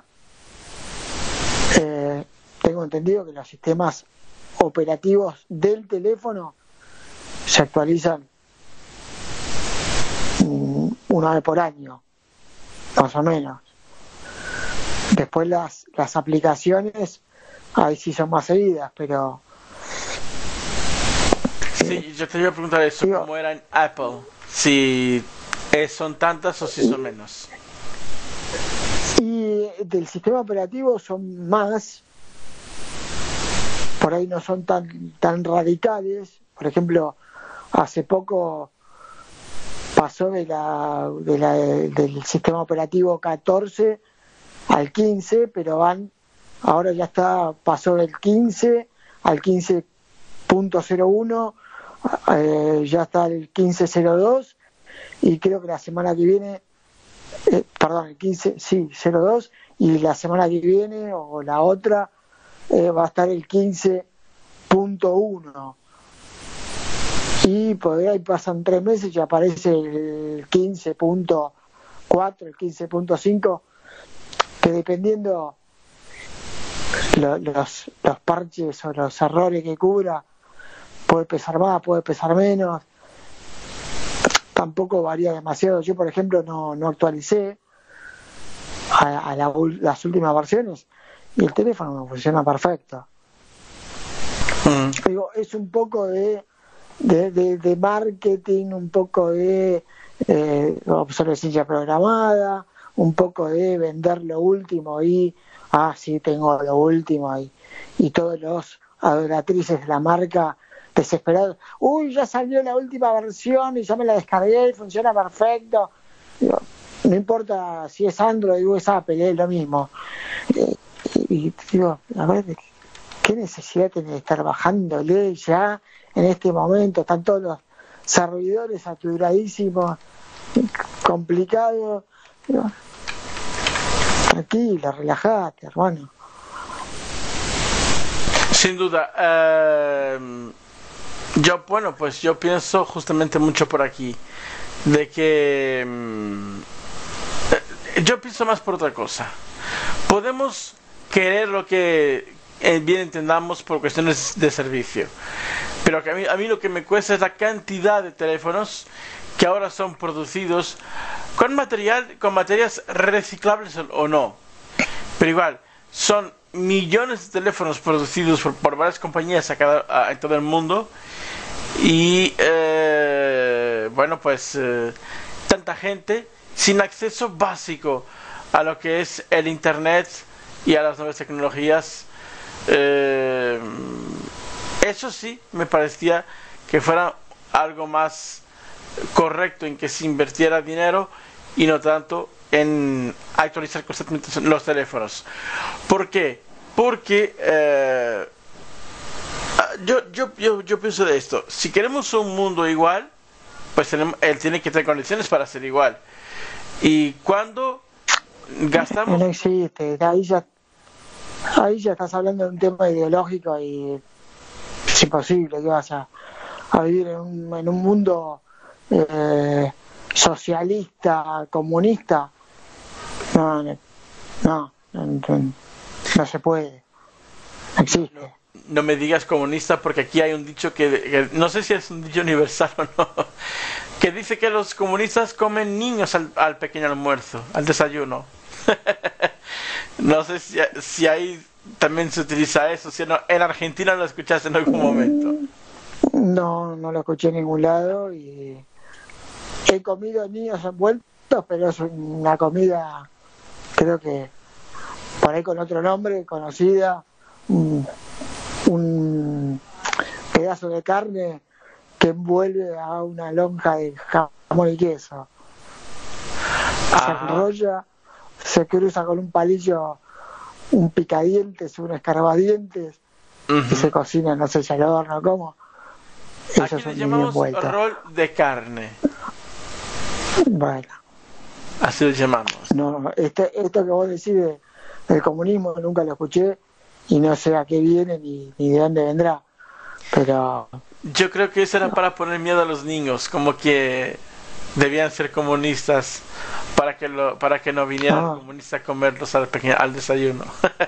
Eh, tengo entendido que los sistemas operativos del teléfono se actualizan mm, una vez por año, más o menos. Después las, las aplicaciones, ahí sí son más seguidas, pero... sí, yo te iba a preguntar eso, digo, cómo era en Apple, si eh, son tantas o si son menos. Y del sistema operativo son más, por ahí no son tan tan radicales. Por ejemplo, hace poco pasó de la, de la del sistema operativo catorce al quince, pero van, ahora ya está, pasó del quince al quince punto cero uno, eh, ya está el quince punto cero dos, y creo que la semana que viene Eh, perdón, el quince, sí, cero dos, y la semana que viene o la otra eh, va a estar el quince punto uno, y por ahí pasan tres meses y aparece el quince punto cuatro, el quince punto cinco, que dependiendo lo, los, los parches o los errores que cubra, puede pesar más, puede pesar menos. Tampoco varía demasiado. Yo, por ejemplo, no, no actualicé a, a la, las últimas versiones y el teléfono me funciona perfecto. Mm. Digo, es un poco de, de, de, de marketing, un poco de eh, obsolescencia programada, un poco de vender lo último y, ah, sí, tengo lo último, y, y todos los adoratrices de la marca desesperados, uy, ya salió la última versión y ya me la descargué y funciona perfecto. Digo, no importa si es Android o es Apple, es lo mismo. Y, y digo, a ver, ¿qué necesidad tiene de estar bajándole ya en este momento? Están todos los servidores saturadísimos, complicados. Digo, tranquila, relajate, hermano. Sin duda. Eh... Yo, bueno, pues yo pienso justamente mucho por aquí, de que mmm, yo pienso más por otra cosa. Podemos querer lo que eh, bien entendamos por cuestiones de servicio, pero que a mí, a mí lo que me cuesta es la cantidad de teléfonos que ahora son producidos con material, con materias reciclables o no, pero igual son millones de teléfonos producidos por, por varias compañías a cada, a, en todo el mundo. Y eh, bueno, pues eh, tanta gente sin acceso básico a lo que es el internet y a las nuevas tecnologías. Eh, eso sí me parecía que fuera algo más correcto en que se invirtiera dinero y no tanto en actualizar constantemente los teléfonos. ¿Por qué? Porque eh, Yo, yo, yo, yo pienso de esto. Si queremos un mundo igual, pues tenemos, él tiene que tener condiciones para ser igual. Y cuando gastamos... No existe. Ahí ya, ahí ya estás hablando de un tema ideológico y es imposible que vas a, a vivir en un, en un mundo eh, socialista, comunista. No, no, no, no, no se puede. No existe. No me digas comunista, porque aquí hay un dicho que, que no sé si es un dicho universal o no, que dice que los comunistas comen niños al, al pequeño almuerzo, al desayuno. No sé si, si ahí también se utiliza eso, si no, en Argentina lo escuchaste en algún momento. No, no lo escuché en ningún lado y he comido niños envueltos, pero es una comida, creo que por ahí con otro nombre, conocida, un, un pedazo de carne que envuelve a una lonja de jamón y queso. Ah. Se enrolla, se cruza con un palillo, un picadientes, un escarbadientes, uh-huh. y se cocina, no sé si al horno o cómo. Aquí le llamamos rol de carne. Bueno. Así lo llamamos. No, este, esto que vos decís de, del comunismo, nunca lo escuché y no sé a qué viene ni, ni de dónde vendrá. Pero Yo creo que eso era para poner miedo a los niños, como que debían ser comunistas para que lo, para que no vinieran Ah. comunistas a comerlos al, pequeño, al desayuno.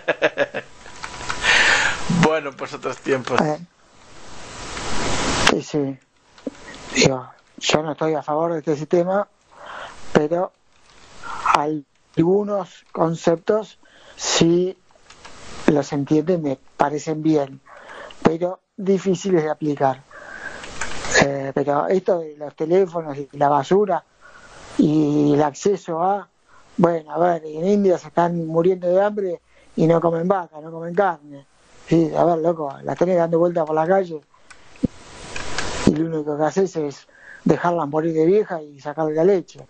Bueno, pues otros tiempos. eh, sí, sí. Digo, yo no estoy a favor de este sistema, pero algunos conceptos sí los entiendo y me parecen bien, pero difíciles de aplicar. Eh, pero esto de los teléfonos y la basura y el acceso a, bueno, a ver, en India se están muriendo de hambre y no comen vaca, no comen carne. Sí, a ver, loco, las tenés dando vueltas por la calle y lo único que haces es dejarlas morir de vieja y sacarle la leche.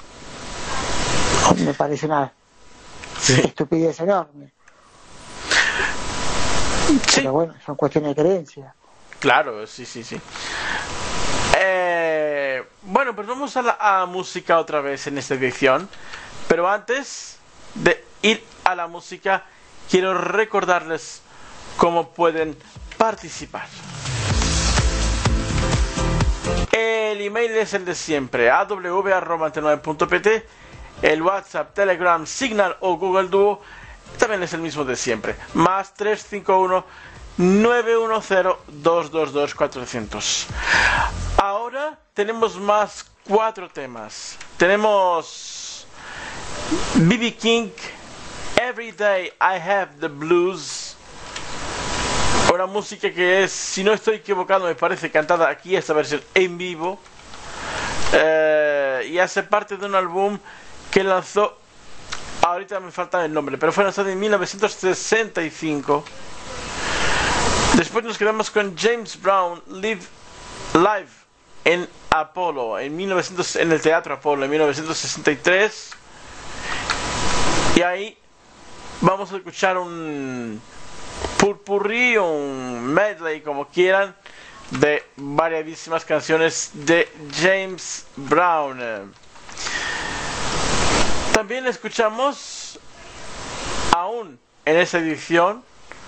Me parece una Sí. estupidez enorme. Sí, Pero bueno, son cuestiones de creencia. claro, sí, sí, sí. Eh, bueno, pues vamos a la a música otra vez en esta edición. Pero antes de ir a la música, quiero recordarles cómo pueden participar. El email es el de siempre, a w arroba antena nueve punto p t. El WhatsApp, Telegram, Signal o Google Duo también es el mismo de siempre. Más tres cinco uno nueve uno cero dos dos dos cuatrocientos. Ahora tenemos más cuatro temas. Tenemos B B King, Every Day I Have the Blues. Una música que es, si no estoy equivocado, me parece cantada aquí, esta versión en vivo. Eh, y hace parte de un álbum que lanzó, ahorita me falta el nombre, pero fue lanzado en mil novecientos sesenta y cinco. Después nos quedamos con James Brown, Live Live en Apollo, en, mil novecientos, en el Teatro Apollo, en mil novecientos sesenta y tres. Y ahí vamos a escuchar un purpurrí, un medley, como quieran, de variadísimas canciones de James Brown. También escuchamos, aún en esa edición,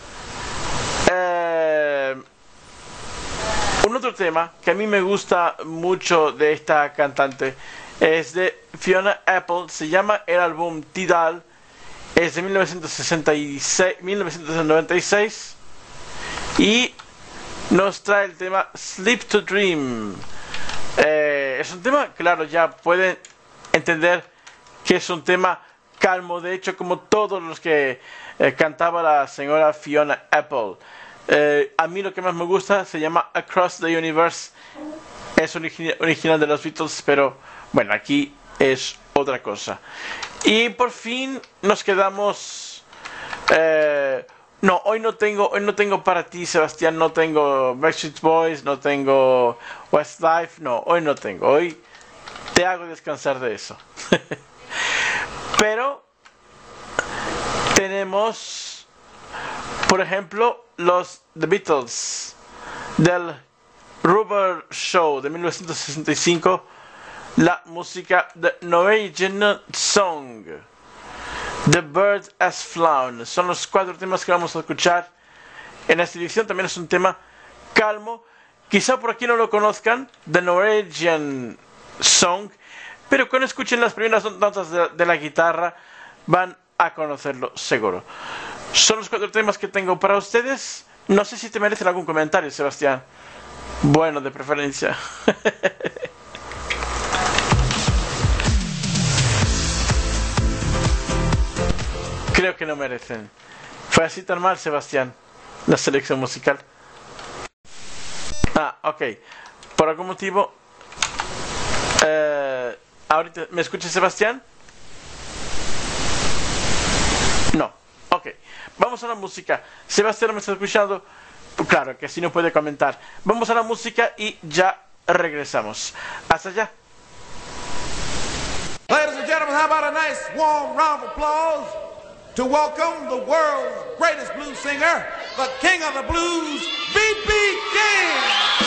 eh, un otro tema que a mí me gusta mucho de esta cantante. Es de Fiona Apple, se llama el álbum Tidal, es de mil novecientos sesenta y seis, mil novecientos noventa y seis, y nos trae el tema Sleep to Dream. Eh, es un tema, claro, ya pueden entender que es un tema calmo, de hecho, como todos los que eh, cantaba la señora Fiona Apple. Eh, a mí lo que más me gusta se llama Across the Universe, es origi- original de los Beatles, pero bueno, aquí es otra cosa. Y por fin nos quedamos... Eh, no, hoy no tengo hoy no tengo para ti, Sebastián, no tengo Backstreet Boys, no tengo Westlife, no, hoy no tengo. Hoy te hago descansar de eso. Pero tenemos, por ejemplo, los The Beatles del Rubber Show de mil novecientos sesenta y cinco, la música de Norwegian Song, The Bird Has Flown. Son los cuatro temas que vamos a escuchar en esta edición. También es un tema calmo, quizá por aquí no lo conozcan, The Norwegian Song, pero cuando escuchen las primeras notas de, de la guitarra van a conocerlo seguro. Son los cuatro temas que tengo para ustedes. No sé si te merecen algún comentario, Sebastián. Bueno, de preferencia. Creo que no merecen. ¿Fue así tan mal, Sebastián, la selección musical? Ah, ok. Por algún motivo... Eh, ahorita, ¿me escucha, Sebastián? No. Ok. Vamos a la música. Sebastián, ¿me está escuchando? Claro, que así no puede comentar. Vamos a la música y ya regresamos. Hasta allá. Ladies and gentlemen, how about a nice warm round of applause to welcome the world's greatest blues singer, the king of the blues, B B King!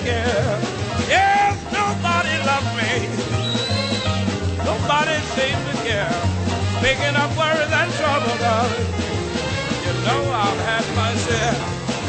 care. Yes, nobody loved me. Nobody seemed to care. Making up worries and trouble, darling. You know I've had my share.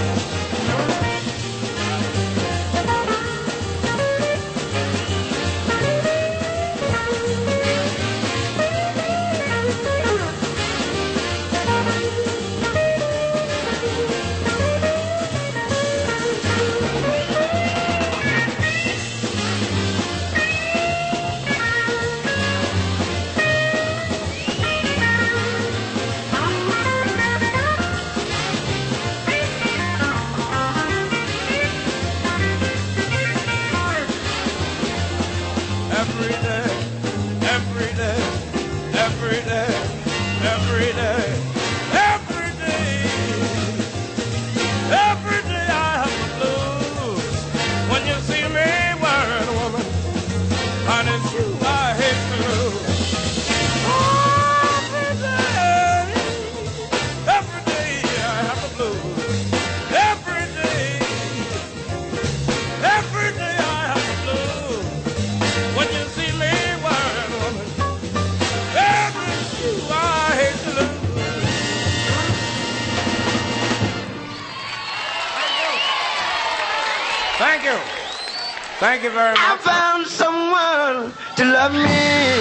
Every day, every day, every day, every day, every day, every day I have the blues. When you see me wearing a woman, and it's you I hate to lose. Every day, every day I have the blues. Every day, every day I have the blues. When you see me wearing a woman, every you I hate to lose. Thank you. Thank you very much. I found someone to love me.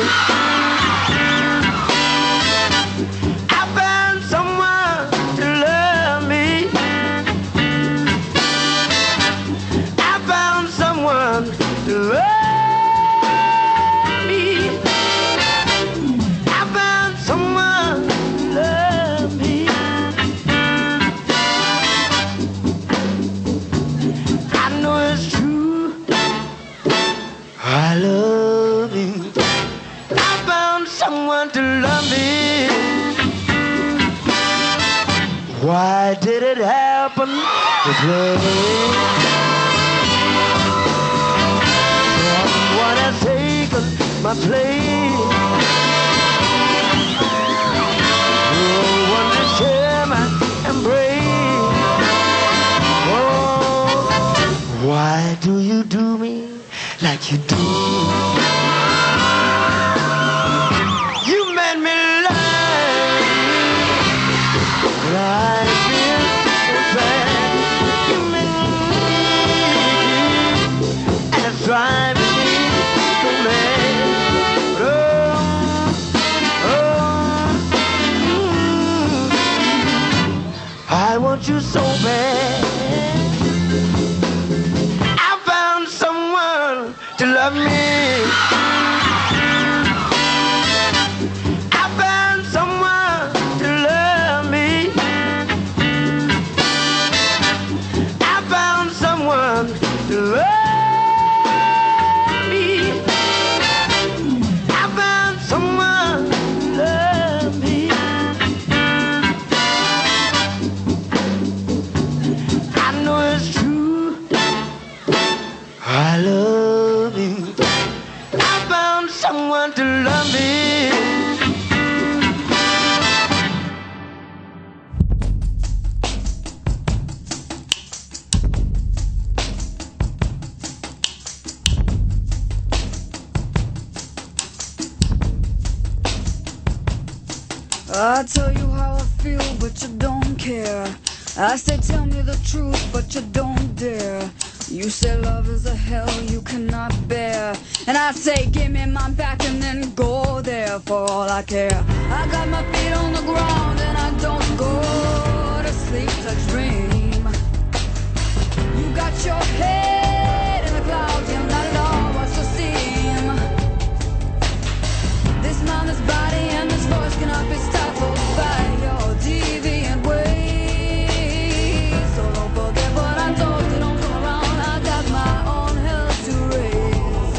I found someone to love me. I found someone to love me. I found someone to love me. I know it's true. I love you. I found someone to love me. Why did it happen this way? Someone has taken my place. No one to share my embrace. Oh, why do you do me like you do? You made me lie. I feel so bad. You made me need, and it's driving me so mad. Oh, oh, mm, I want you so bad. I found someone to love me. I found someone to love me. I found someone to love me. I found someone to love me. I know it's true. I love you. I found someone to love me. I tell you how I feel, but you don't care. I say tell me the truth, but you don't dare. You say love is a hell you cannot bear, and I say give me my back and then go there for all I care. I got my feet on the ground and I don't go to sleep to dream. You got your head in the clouds, you're not know what to seem. This mind, this body, and this voice cannot be stifled by your deviant ways. So don't forget what I told you, don't come around. I got my own hell to raise.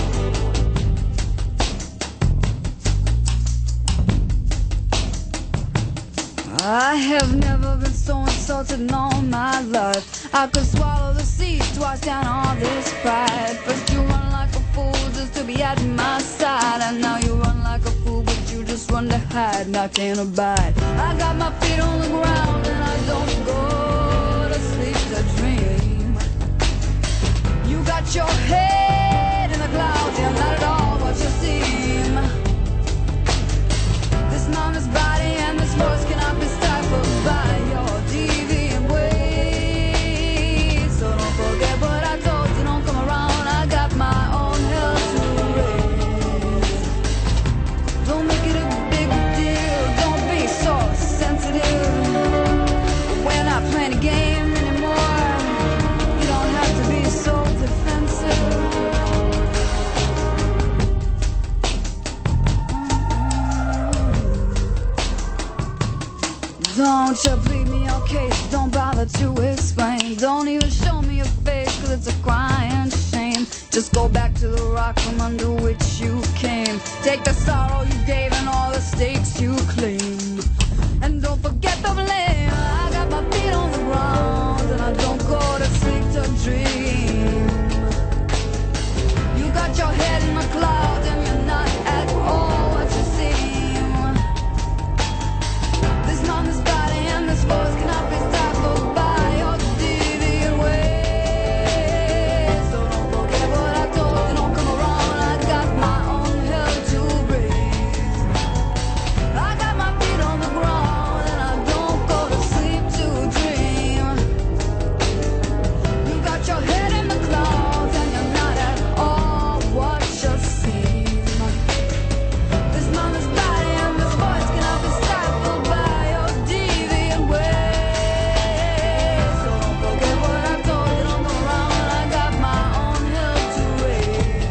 I have never been so insulted in all my life. I could swallow the seeds twice down all this pride. First you run like a fool just to be at my side, and now you run like a fool but you just run to hide, and I can't abide. I got my feet on the ground and I don't go to sleep to dream. got your head in the clouds, you're not at all what you seem. This mama's body and this voice cannot be stifled by your deviant ways. So don't forget what I told you, don't come around, I got my own hell to raise. Don't make it a big deal, don't be so sensitive. We're not playing a game anymore, you don't have to be so defensive. Don't you plead me your case, don't bother to explain. Don't even show me your face, cause it's a crying shame. Just go back to the rock from under which you came. Take the sorrow you gave and all the stakes you claim. And don't forget the blame, I got my feet on the ground and I don't go to sleep to dream. You got your head in the clouds and you're not at all what you seem. This mama's body and this voice cannot be stifled by your deviant ways. So don't forget what I told you, don't come around, I got my own hell to breathe. I got my feet on the ground and I don't go to sleep to dream. You got your head in the clouds and you're not at all what you seem. This mama's body and this voice cannot be stifled by your deviant ways. So don't forget what I told you, don't come around, I got my own hell to raise.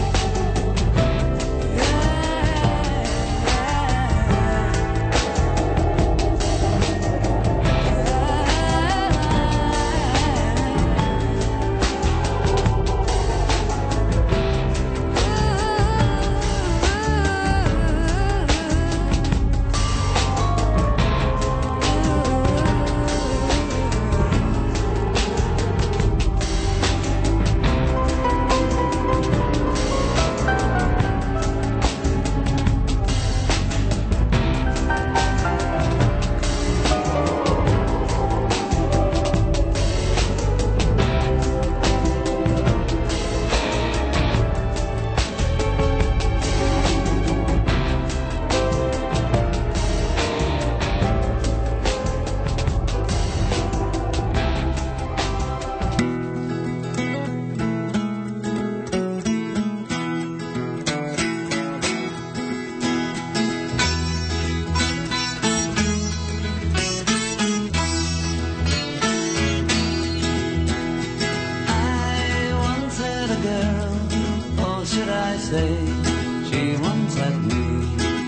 I once had a girl, or should I say, she once had me.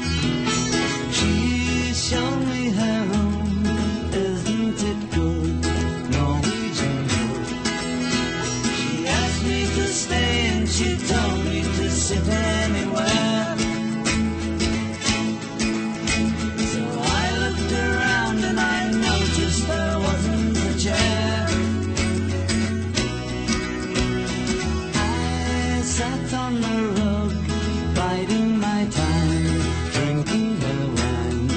She showed me her home, isn't it good, Norwegian wood. She asked me to stay and she told me to sit anywhere. So I looked around and I noticed there wasn't a chair. I sat on the rug, biding my time, drinking her wine.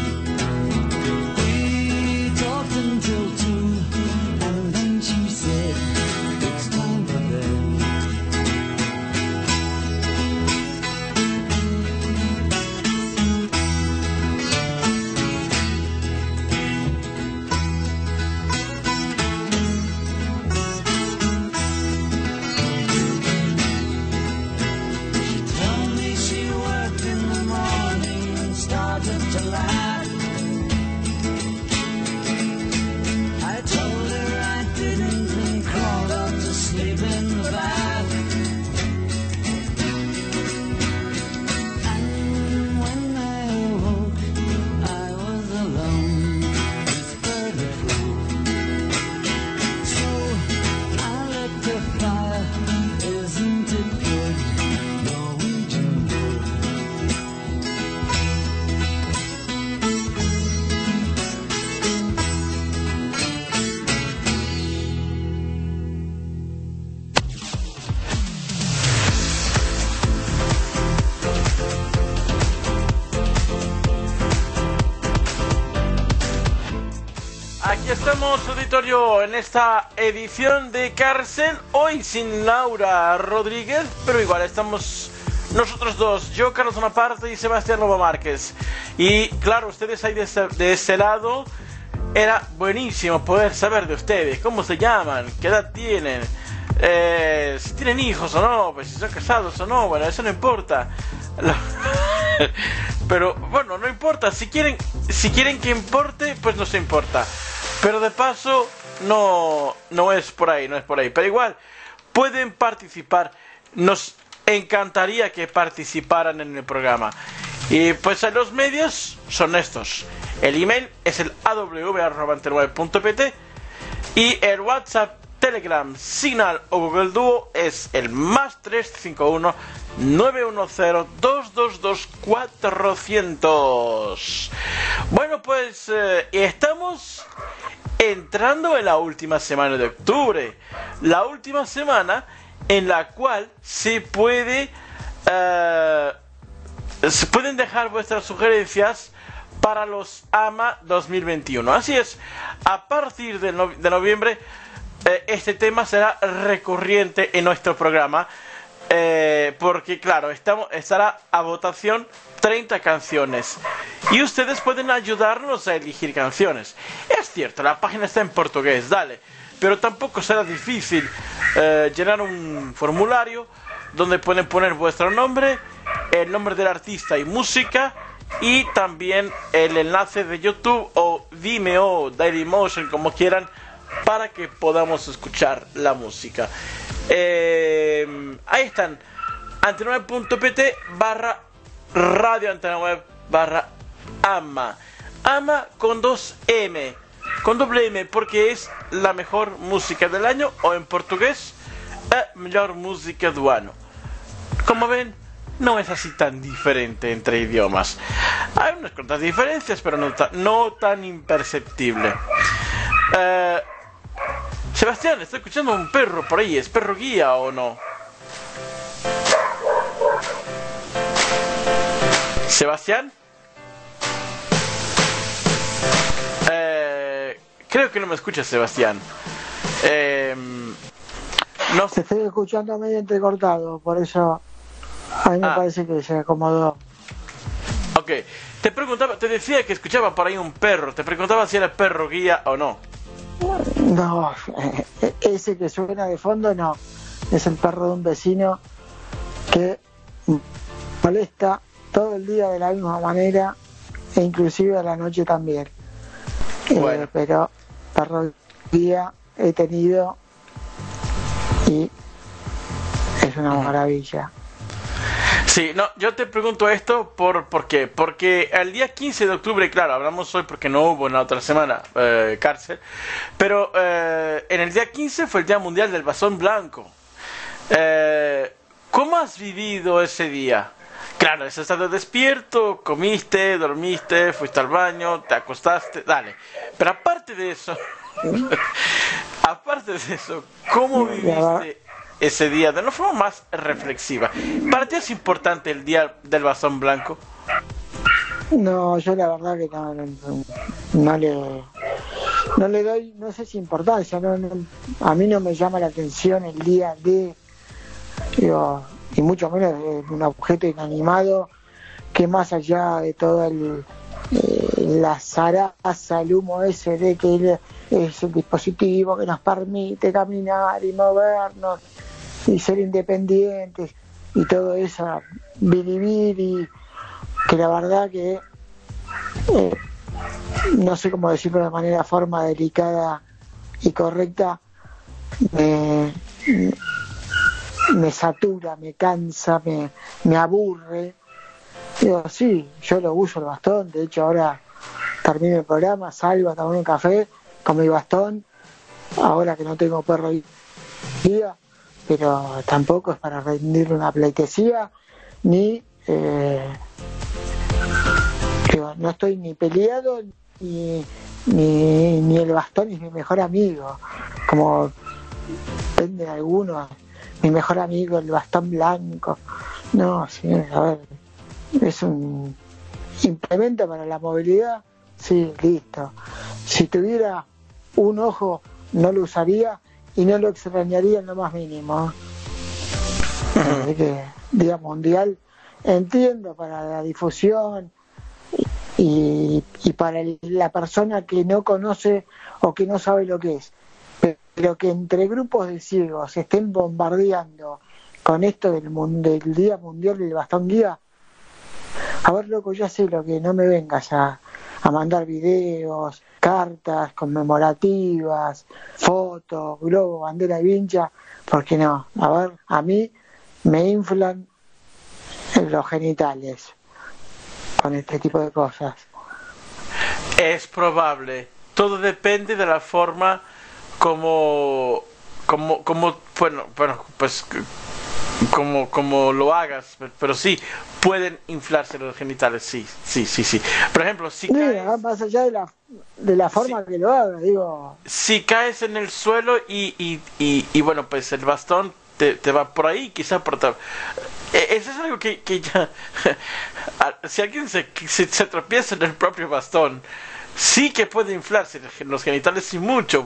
We talked until two, and then she said, it's time for bed. estamos, auditorio, en esta edición de Cárcel, hoy sin Laura Rodríguez, pero igual estamos nosotros dos, yo, Carlos Bonaparte y Sebastián Lobo Márquez. Y claro, ustedes ahí de ese, de ese lado, era buenísimo poder saber de ustedes, cómo se llaman, qué edad tienen, eh, si tienen hijos o no, pues si son casados o no, bueno, eso no importa. Pero bueno, no importa, si quieren, si quieren que importe, pues no se importa. Pero de paso, no, no es por ahí, no es por ahí. Pero igual, pueden participar. Nos encantaría que participaran en el programa. Y pues los medios son estos. El email es el a w arroba antena nueve punto p t y el WhatsApp, Telegram, Signal o Google Duo es el más tres cinco uno nueve uno cero dos dos dos cuatrocientos. Bueno, pues eh, estamos entrando en la última semana de octubre, la última semana en la cual se puede uh, se pueden dejar vuestras sugerencias para los A M A dos mil veintiuno. Así es, a partir de, no, de noviembre eh, este tema será recurrente en nuestro programa, eh, porque claro, estamos, estará a votación treinta canciones y ustedes pueden ayudarnos a elegir canciones. Es cierto, la página está en portugués, dale, pero tampoco será difícil eh, llenar un formulario donde pueden poner vuestro nombre, el nombre del artista y música, y también el enlace de YouTube o Vimeo, Dailymotion, como quieran, para que podamos escuchar la música. Eh, ahí están, antena nueve punto p t barra radio antena nueve barra ama. Ama con dos M, con doble M, porque es la mejor música del año, o en portugués, a melhor música do ano. Como ven, no es así tan diferente entre idiomas. Hay unas cuantas diferencias, pero no, ta- no tan imperceptible. Eh, Sebastián, estoy escuchando un perro por ahí. ¿Es perro guía o no? ¿Sebastián? Eh, creo que no me escucha Sebastián. Eh, no Te estoy escuchando medio entrecortado, por eso a mí me Ah. parece que se acomodó. Ok, te preguntaba, te decía que escuchaba por ahí un perro. Te preguntaba si era perro guía o no. No, eh, ese que suena de fondo no, es el perro de un vecino que molesta todo el día de la misma manera e inclusive a la noche también. Bueno. Eh, pero perro guía he tenido y es una maravilla. Sí, no, yo te pregunto esto por, ¿por qué? Porque el día quince de octubre, claro, hablamos hoy porque no hubo en la otra semana eh, cárcel, pero eh, en el día quince fue el Día Mundial del Bastón Blanco. Eh, ¿Cómo has vivido ese día? Claro, has estado despierto, comiste, dormiste, fuiste al baño, te acostaste, dale. Pero aparte de eso, aparte de eso, ¿cómo viviste ese día de una forma más reflexiva? ¿Para ti es importante el Día del Bastón Blanco? No, yo la verdad que no, no, no le no le doy, no sé si importancia, no, no, a mí no me llama la atención el día de, digo, y mucho menos de un objeto inanimado que más allá de todo el eh, la zaraza, el humo ese de que es el dispositivo que nos permite caminar y movernos y ser independientes y todo eso biribiri, que la verdad que eh, no sé cómo decirlo de manera forma delicada y correcta, me, me satura, me cansa, me, me aburre. Digo, sí, yo lo uso el bastón, de hecho ahora termino el programa, salgo a tomar un café con mi bastón, ahora que no tengo perro guía, pero tampoco es para rendir una pleitesía, ni eh, digo, no estoy ni peleado, ni, ni, ni el bastón es mi mejor amigo, como depende de algunos, mi mejor amigo el bastón blanco. No, sí, a ver, es un implemento para la movilidad, sí, listo. Si tuviera un ojo no lo usaría y no lo extrañaría en lo más mínimo. Así que Día Mundial, entiendo para la difusión y, y para el- la persona que no conoce o que no sabe lo que es, pero que entre grupos de ciegos se estén bombardeando con esto del, mun- del Día Mundial del Bastón Guía. A ver, loco, ya sé lo que, no me vengas a, a mandar videos, cartas conmemorativas, fotos, globo, bandera y vincha, porque no, a ver, a mí me inflan los genitales con este tipo de cosas. Es probable. Todo depende de la forma como, como, como, bueno, bueno, pues c- como, como lo hagas, pe- pero sí, pueden inflarse los genitales, sí, sí, sí, sí. Por ejemplo, si Mira, caes, más allá de la, de la forma que lo haga, digo, si caes en el suelo y, y, y, y bueno, pues el bastón te, te va por ahí, quizá por tal. Eh, Eso es algo que, que ya, a- si alguien se, se, se tropieza en el propio bastón, sí que puede inflarse los genitales y mucho.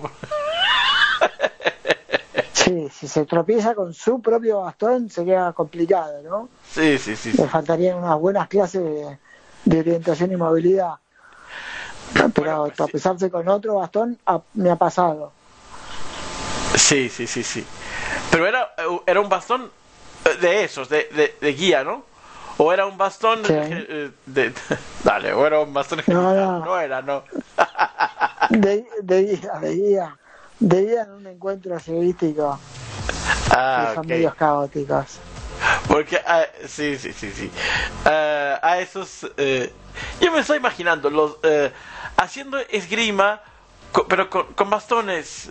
sí, si se tropieza con su propio bastón sería complicado, ¿no? Sí, sí, sí, sí. Le faltarían unas buenas clases de, de orientación y movilidad. Pero Bueno, pues sí. tropezarse con otro bastón ah, me ha pasado. Sí, sí, sí, sí. Pero era, era un bastón eh, de esos, de, de, de guía, ¿no? O era un bastón Sí. eh, de, dale, o era un bastón No, no. no era, no. De, de guía, de guía. De guía en un encuentro cieguístico. Ah, Que son ok. medios caóticos. Porque, ah, sí, sí, sí, sí. Ah, a esos, eh, yo me estoy imaginando los eh, haciendo esgrima, co- pero con, con bastones.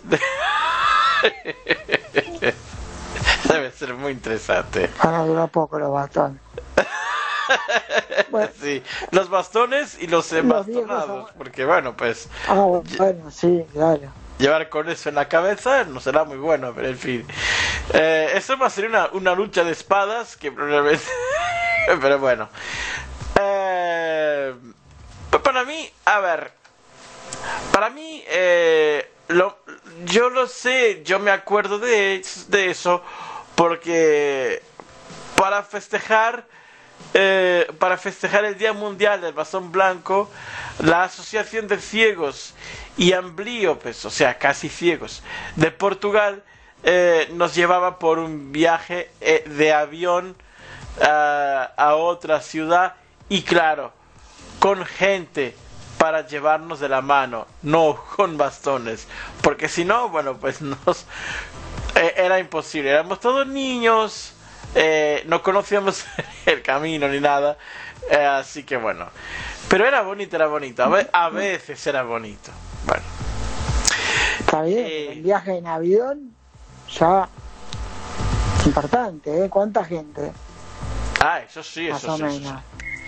Debe ser muy interesante. Van a durar poco los bastones. Bueno, Sí, los bastones y los Los viejos embastonados, son- porque bueno, pues ah, bueno, sí, claro. llevar con eso en la cabeza no será muy bueno, pero en fin. Eh, eso va a ser una, una lucha de espadas que probablemente... pero bueno. Eh, pues para mí, a ver, para mí, eh, lo, yo lo sé, yo me acuerdo de, de eso, porque para festejar, eh, para festejar el Día Mundial del Bastón Blanco, la Asociación de Ciegos y Amblíopes, o sea, casi ciegos, de Portugal, eh, nos llevaba por un viaje eh, de avión a, a otra ciudad y claro, con gente para llevarnos de la mano, no con bastones, porque si no, bueno, pues nos eh, era imposible, éramos todos niños, eh, no conocíamos el camino ni nada, eh, así que bueno, pero era bonito, era bonito, a, ve- a veces era bonito, bueno, Está bien, Eh. el viaje en avión ya es importante, ¿eh? ¿Cuánta gente? ah, eso sí, Más eso o sí, eso sí. menos.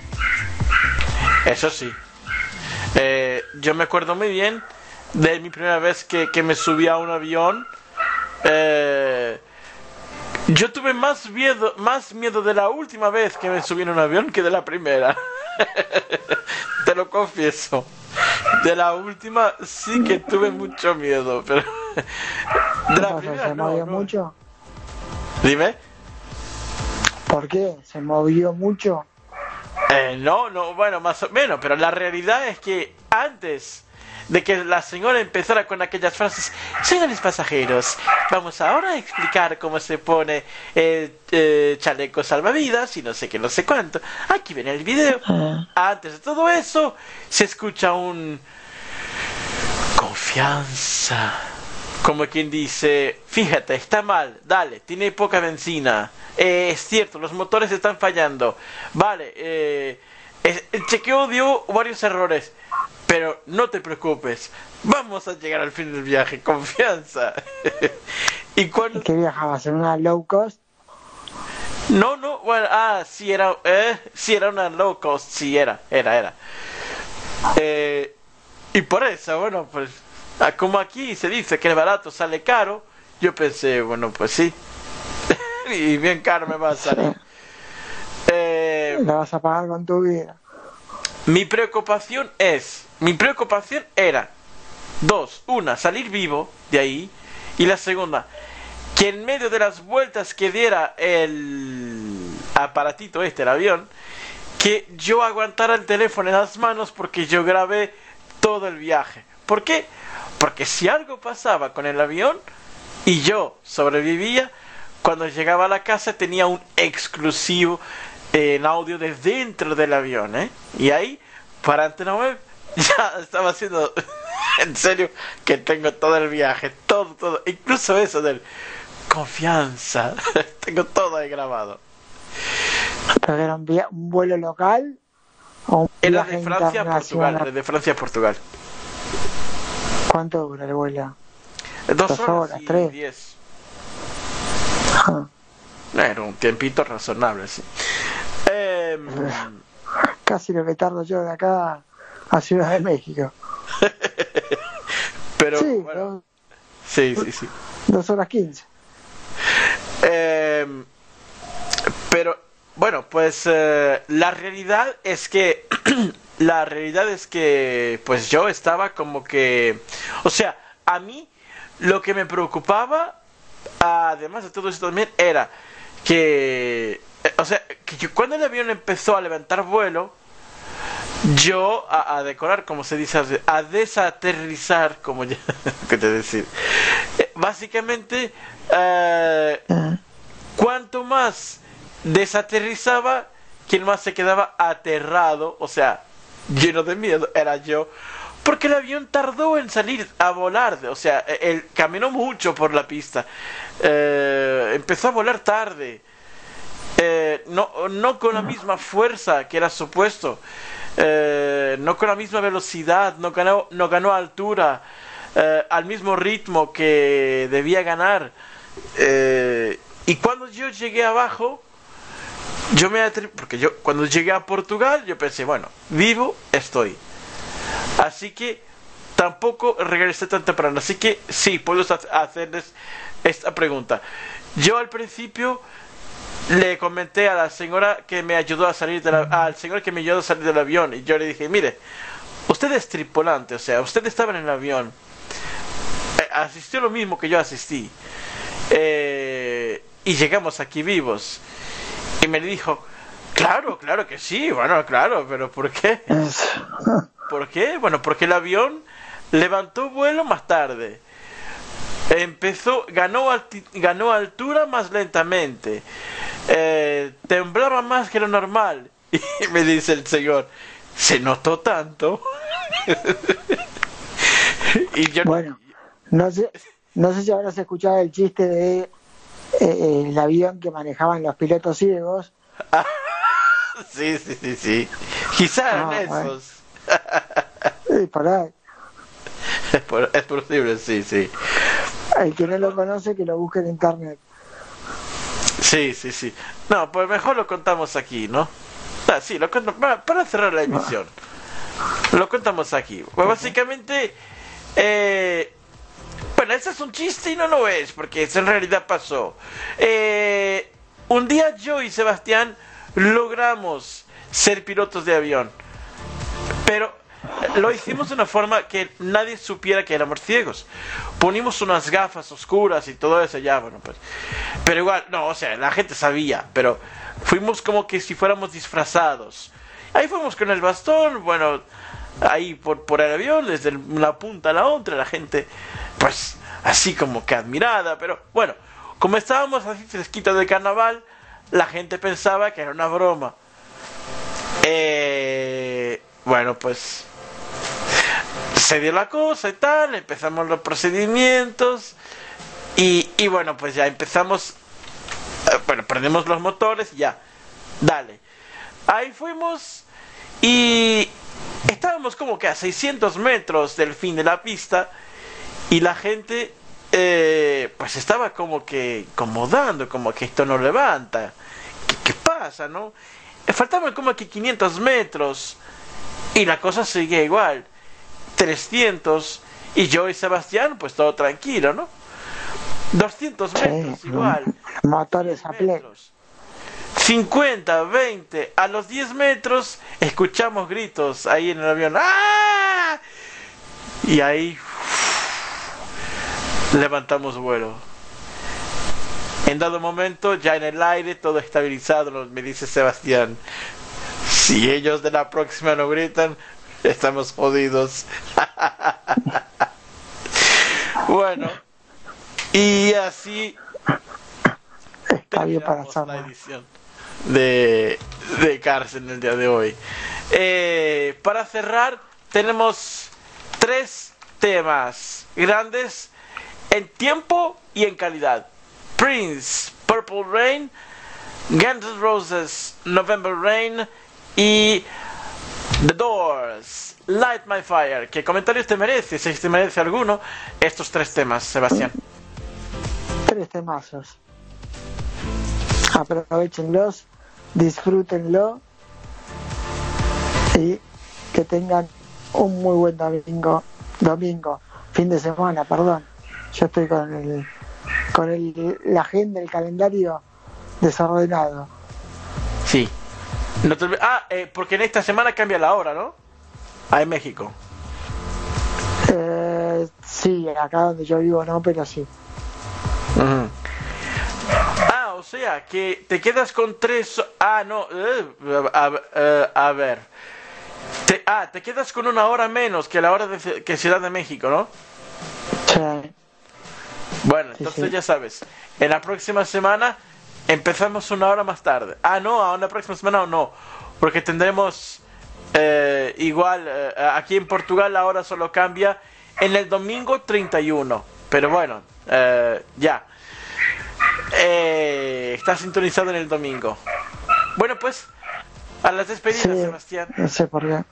Eso sí. Eh, yo me acuerdo muy bien de mi primera vez que, que me subí a un avión. Eh, yo tuve más miedo, más miedo de la última vez que me subí en un avión que de la primera. Te lo confieso. De la última sí que tuve mucho miedo, pero de la Entonces, primera ¿se no, movió no. mucho? Dime. ¿Por qué? ¿Se movió mucho? Eh, no, no, bueno, más o menos, pero la realidad es que antes de que la señora empezara con aquellas frases, señores pasajeros, vamos ahora a explicar cómo se pone el eh, chaleco salvavidas y no sé qué, no sé cuánto. Aquí viene el video. Ah, Antes de todo eso, se escucha un... confianza. Como quien dice, fíjate, está mal, dale, tiene poca benzina. Eh, es cierto, los motores están fallando. Vale, eh, es- el chequeo dio varios errores. Pero no te preocupes, vamos a llegar al fin del viaje, confianza. Y cuando... ¿qué viajabas? ¿En una low cost? No, no, bueno, ah, sí era, eh, sí era una low cost, sí era, era, era. Eh, y por eso, bueno, pues, ah, como aquí se dice que el barato sale caro, yo pensé, bueno, pues sí, y bien caro me va a salir. Eh, La vas a pagar con tu vida. mi preocupación es, mi preocupación era dos, una, salir vivo de ahí, y la segunda, que en medio de las vueltas que diera el aparatito este, el avión, que yo aguantara el teléfono en las manos porque yo grabé todo el viaje. ¿Por qué? Porque si algo pasaba con el avión y yo sobrevivía, cuando llegaba a la casa tenía un exclusivo eh, en audio de dentro del avión, ¿eh? Y ahí, para Antena Web, ya estaba haciendo... en serio, que tengo todo el viaje, todo, todo, incluso eso del confianza, tengo todo ahí grabado. ¿Pero era un, via- un vuelo local o un Era viaje de Francia a Portugal, internacional? de Francia a Portugal. ¿Cuánto dura el vuelo? Dos, Dos horas, horas, y tres. diez. Ah, Era un tiempito razonable, sí. Eh, casi lo que tardo yo de acá a Ciudad de México. pero, sí, bueno, dos, sí, sí, sí. dos horas quince. Eh, pero, bueno, pues eh, la realidad es que... la realidad es que, pues yo estaba como que... O sea, a mí lo que me preocupaba, además de todo eso también, era que... eh, O sea, que yo- cuando el avión empezó a levantar vuelo, yo a, a decorar, como se dice, a de- a desaterrizar, como ya... ¿Qué te decir? Eh, básicamente, eh, Ah, cuanto más desaterrizaba, quien más se quedaba aterrado, o sea, lleno de miedo, era yo. Porque el avión tardó en salir a volar, o sea, él caminó mucho por la pista. Eh, empezó a volar tarde. Eh, no, no con la misma fuerza que era supuesto. Eh, no con la misma velocidad, no ganó, no ganó altura, eh, al mismo ritmo que debía ganar. Eh, y cuando yo llegué abajo, yo me atreví, porque yo cuando llegué a Portugal, yo pensé, bueno, vivo estoy. Así que tampoco regresé tan temprano. Así que sí, puedo ha- hacerles esta pregunta. Yo al principio le comenté a la señora que me ayudó a salir del a- al señor que me ayudó a salir del avión, y yo le dije, mire, usted es tripulante, o sea, usted estaba en el avión, eh, asistió lo mismo que yo asistí, eh, y llegamos aquí vivos. Y me dijo, claro, claro que sí, bueno, claro, pero ¿por qué? es- ¿Por qué? Bueno, porque el avión levantó vuelo más tarde. Empezó, ganó, alti- ganó altura más lentamente. Eh, temblaba más que lo normal. Y me dice el señor, ¿se notó tanto? Y yo, Bueno, no sé, no sé si habrás escuchado el chiste de eh, el avión que manejaban los pilotos ciegos. sí, sí, sí, sí. Quizá eran Ah, bueno. esos. Y por ahí, Es, por- es posible, sí, sí. el que no lo conoce que lo busque en internet. Sí, sí, sí. No, pues mejor lo contamos aquí, ¿no? Ah, sí, lo contamos para, para cerrar la emisión. Lo contamos aquí. Pues básicamente, eh, bueno, ese es un chiste y no lo es, porque eso en realidad pasó. Eh, un día yo y Sebastián logramos ser pilotos de avión, pero lo hicimos de una forma que nadie supiera que éramos ciegos. Ponimos unas gafas oscuras y todo eso, ya, bueno, pues. Pero igual, no, o sea, la gente sabía, pero fuimos como que si fuéramos disfrazados. Ahí fuimos con el bastón, bueno, ahí por, por el avión, desde el- una punta a la otra, la gente, pues, así como que admirada, pero bueno, como estábamos así fresquitos de carnaval, la gente pensaba que era una broma. Eh, bueno, pues se dio la cosa y tal, empezamos los procedimientos y, y bueno, pues ya empezamos, eh, bueno, prendemos los motores y ya, dale. Ahí fuimos y estábamos como que a seiscientos metros del fin de la pista y la gente eh, pues estaba como que incomodando, como que esto no levanta. ¿Qué, qué pasa, no? Eh, Faltaban como que quinientos metros y la cosa seguía igual. trescientos y yo y Sebastián pues todo tranquilo, ¿no? doscientos metros Sí, igual. motores a pleno. Metros. cincuenta, veinte, a los diez metros escuchamos gritos ahí en el avión. ¡Ah! Y ahí levantamos vuelo. En dado momento, ya en el aire, todo estabilizado, me dice Sebastián, si ellos de la próxima no gritan, estamos jodidos. Bueno, y así Está bien para terminamos la Sama. edición de, de Cars en el día de hoy. Eh, para cerrar, tenemos tres temas grandes en tiempo y en calidad. Prince, Purple Rain, Guns N' Roses, November Rain y The Doors, Light My Fire. ¿Qué comentarios te merece? Si te merece alguno, estos tres temas, Sebastián. Tres temazos. Aprovechenlos, disfrútenlo y que tengan un muy buen domingo, domingo, fin de semana, perdón. Yo estoy con el, con el, la agenda, el calendario desordenado. Sí. No te olvides- Ah, eh, porque en esta semana cambia la hora, ¿no? Ah, en México. Eh, sí, acá donde yo vivo no, pero sí. Ujú. Ah, o sea, que te quedas con tres... Ah, no. eh, a, a- a ver. Te- ah, te quedas con una hora menos que la hora de Ci- que Ciudad de México, ¿no? Sí. Bueno, Sí, entonces sí. ya sabes. En la próxima semana empezamos una hora más tarde. Ah, no, a la próxima semana o no. Porque tendremos... eh, igual, eh, aquí en Portugal la hora solo cambia en el domingo treinta y uno. Pero bueno, eh, ya. Eh, está sintonizado en el domingo. Bueno, pues, a las despedidas, Sí, Sebastián. no sé por qué.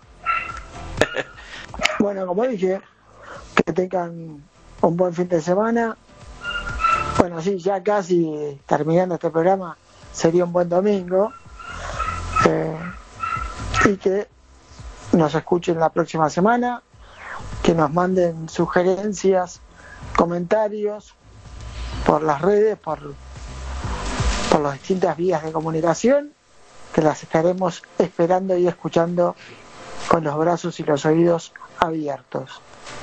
Bueno, como dije, que tengan un buen fin de semana. Bueno, sí, ya casi terminando este programa, sería un buen domingo. Eh, y que nos escuchen la próxima semana, que nos manden sugerencias, comentarios por las redes, por, por las distintas vías de comunicación, que las estaremos esperando y escuchando con los brazos y los oídos abiertos.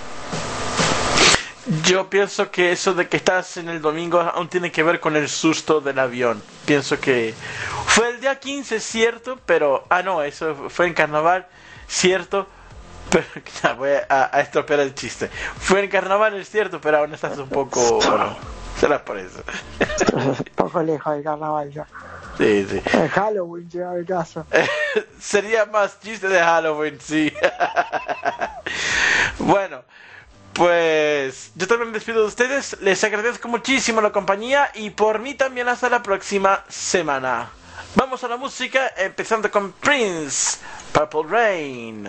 Yo pienso que eso de que estás en el domingo aún tiene que ver con el susto del avión. Pienso que fue el día quince, cierto, pero... Ah, no, eso fue en carnaval, cierto, pero ya voy a, a estropear el chiste. Fue en carnaval, es cierto, pero aún estás un poco... Bueno, será por eso. Poco lejos del carnaval ya. Sí, sí. El Halloween llega el caso. Sería más chiste de Halloween, sí. Bueno, pues yo también me despido de ustedes. Les agradezco muchísimo la compañía y por mí también hasta la próxima semana. Vamos a la música, empezando con Prince, Purple Rain.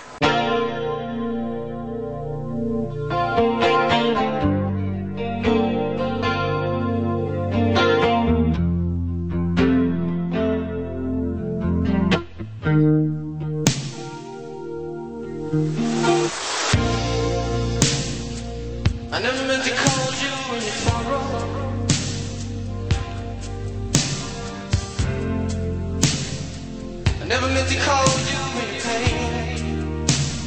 I never meant to call you in your sorrow. I never meant to call you in your pain.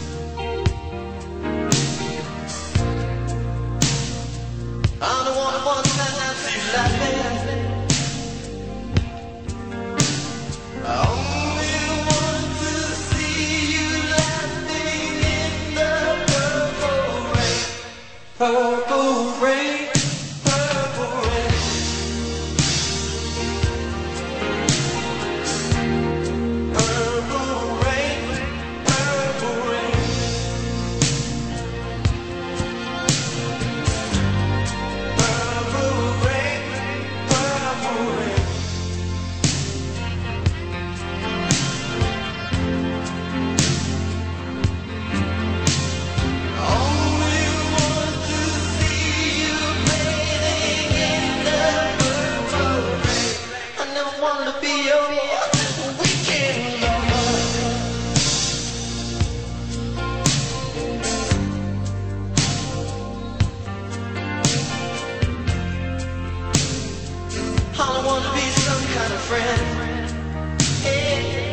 I'm the one who wants to see you laughing. I only want to see you laughing in the purple rain. Purple rain, purple rain. Purple rain, purple rain. Purple rain, purple rain. Only want to see you bathing in the purple rain. I never wanna be your weekend lover. All I wanna be some kind of friend. Hey.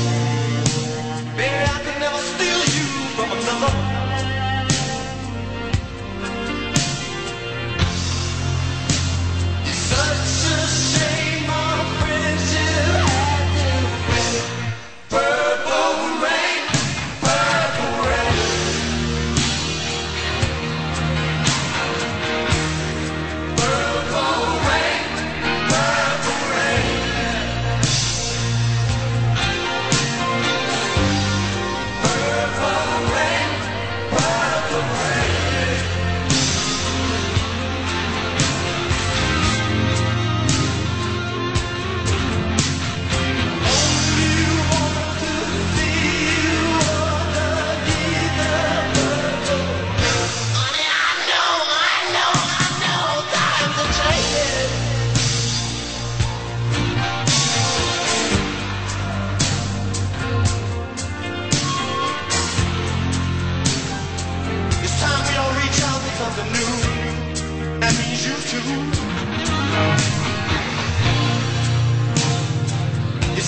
Baby, I can never steal you from another.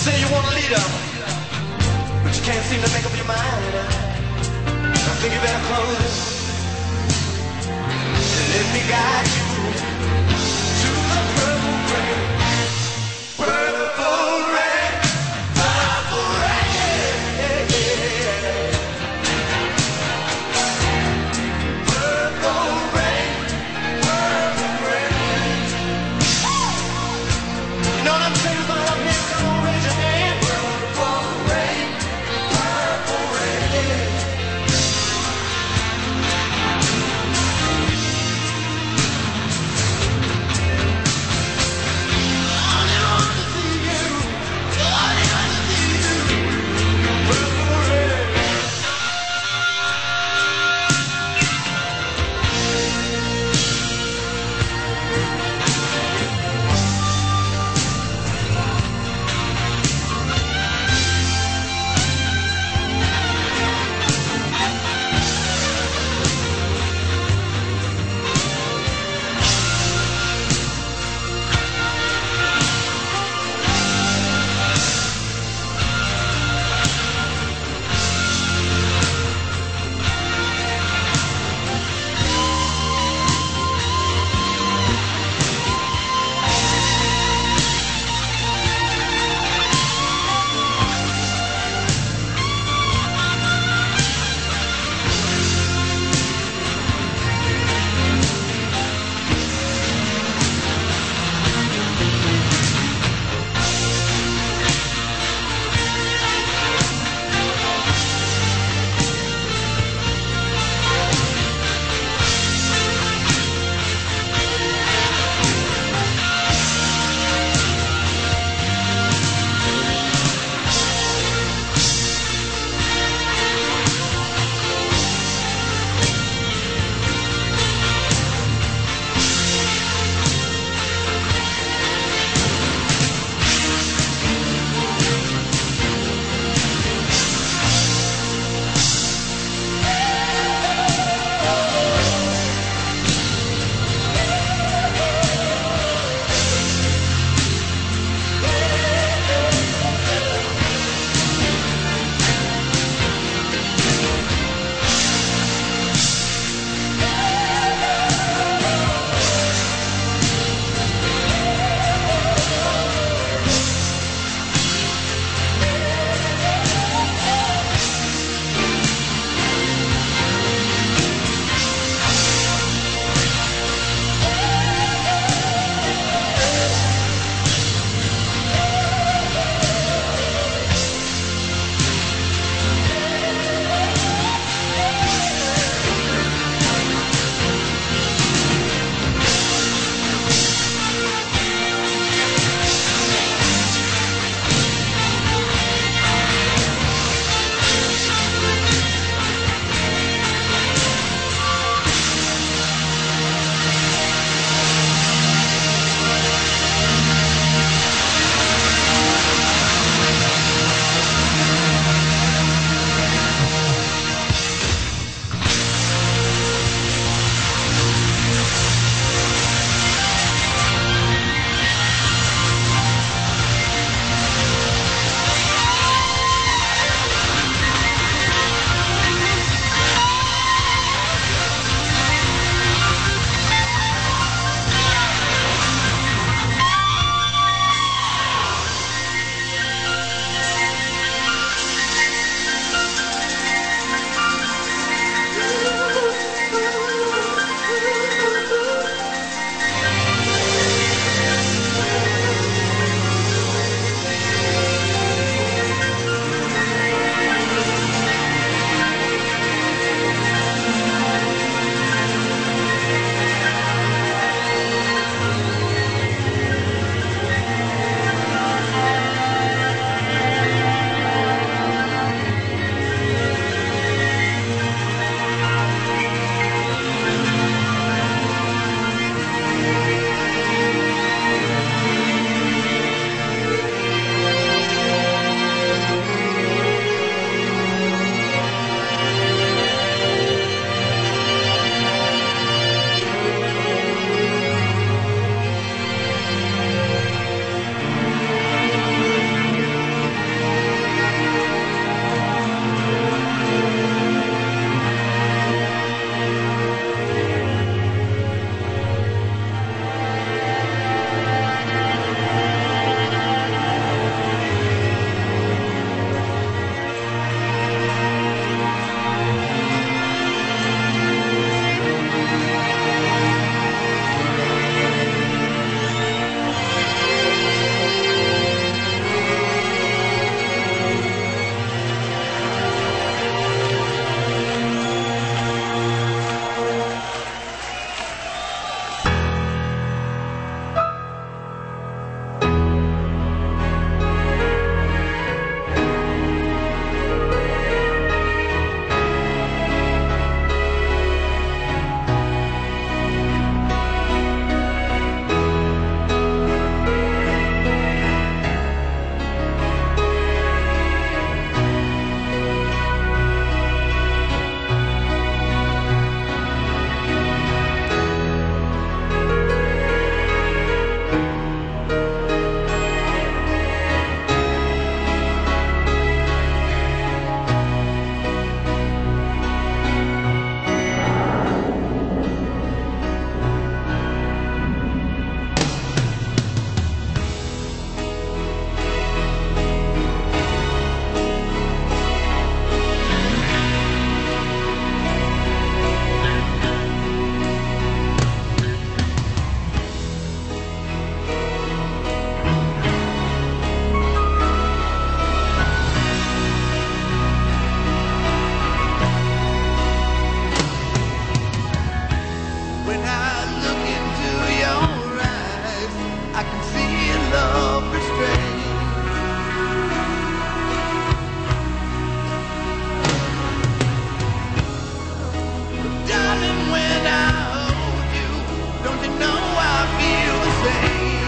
say you want a leader, but you can't seem to make up your mind. I think you better close and let me guide you to the purple rain. Purple rain, purple rain, yeah, yeah. Purple rain, purple rain. You know what I'm saying about up here? Come on, raise your hand. Purple rain, purple rain. I can feel love restrained. But darling, when I hold you, don't you know I feel the same?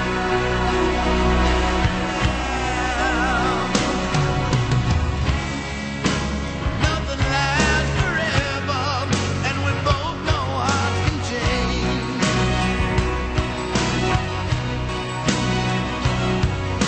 Nothing lasts forever, and we both know hearts can change.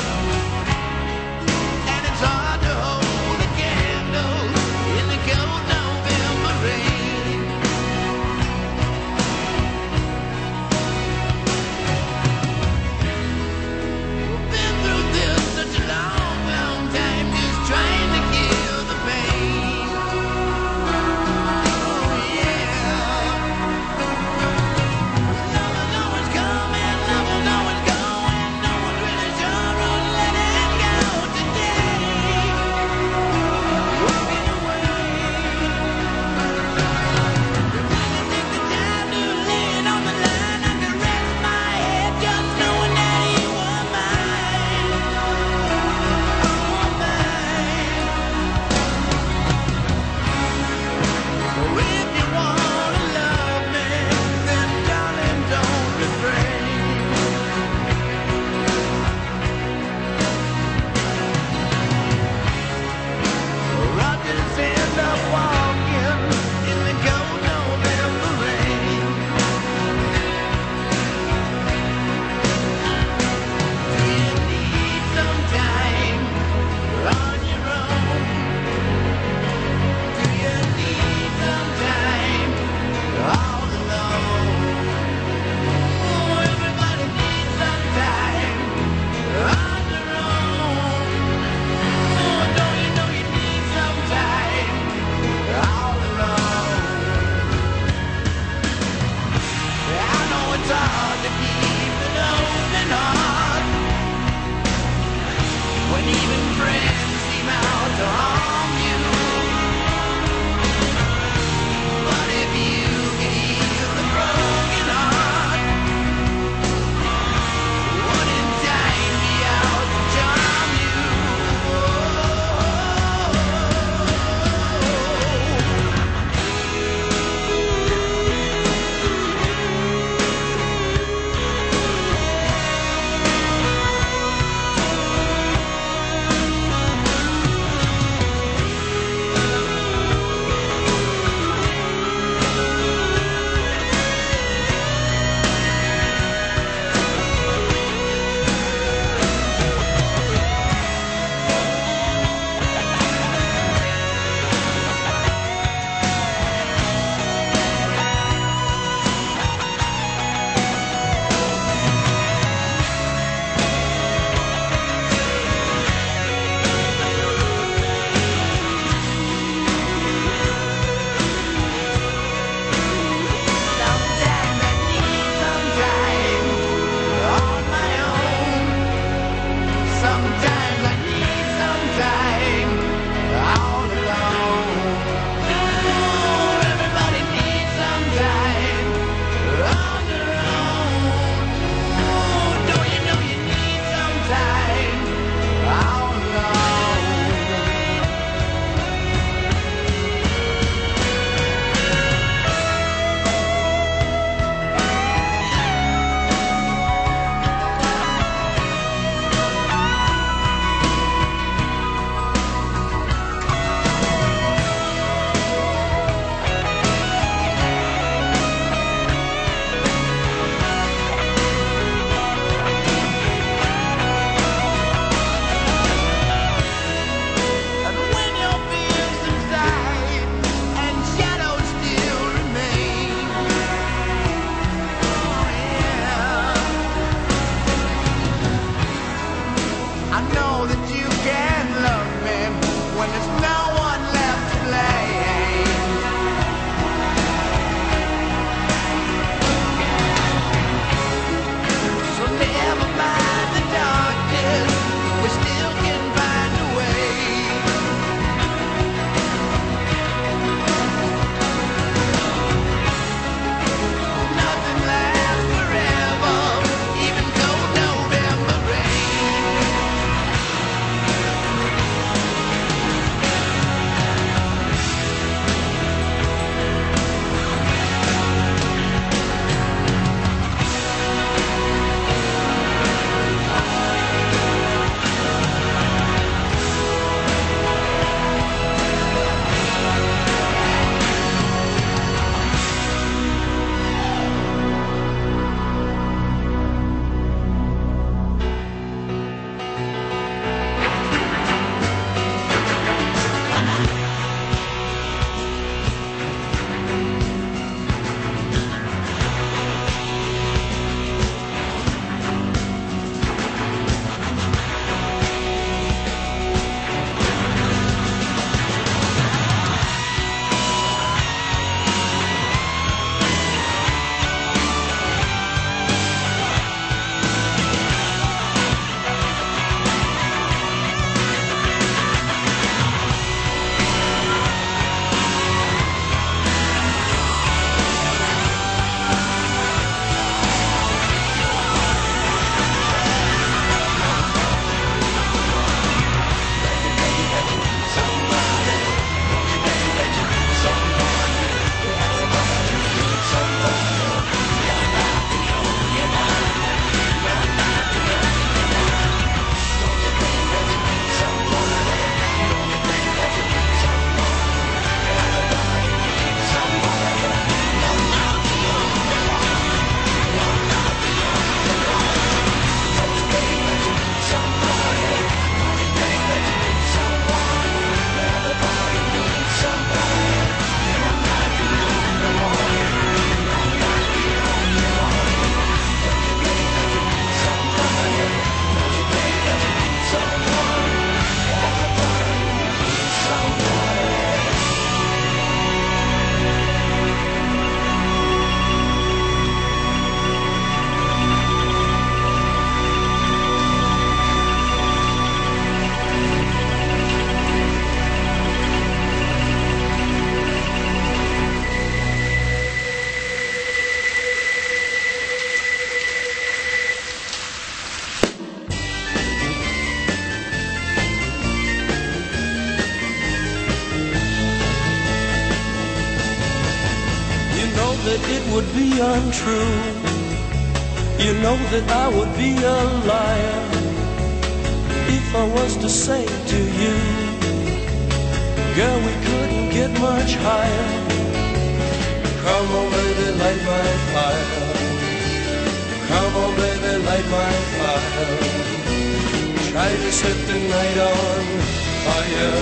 would be untrue. You know that I would be a liar if I was to say to you, girl, we couldn't get much higher. Come on, baby, light my fire. Come on, baby, light my fire. Try to set the night on fire.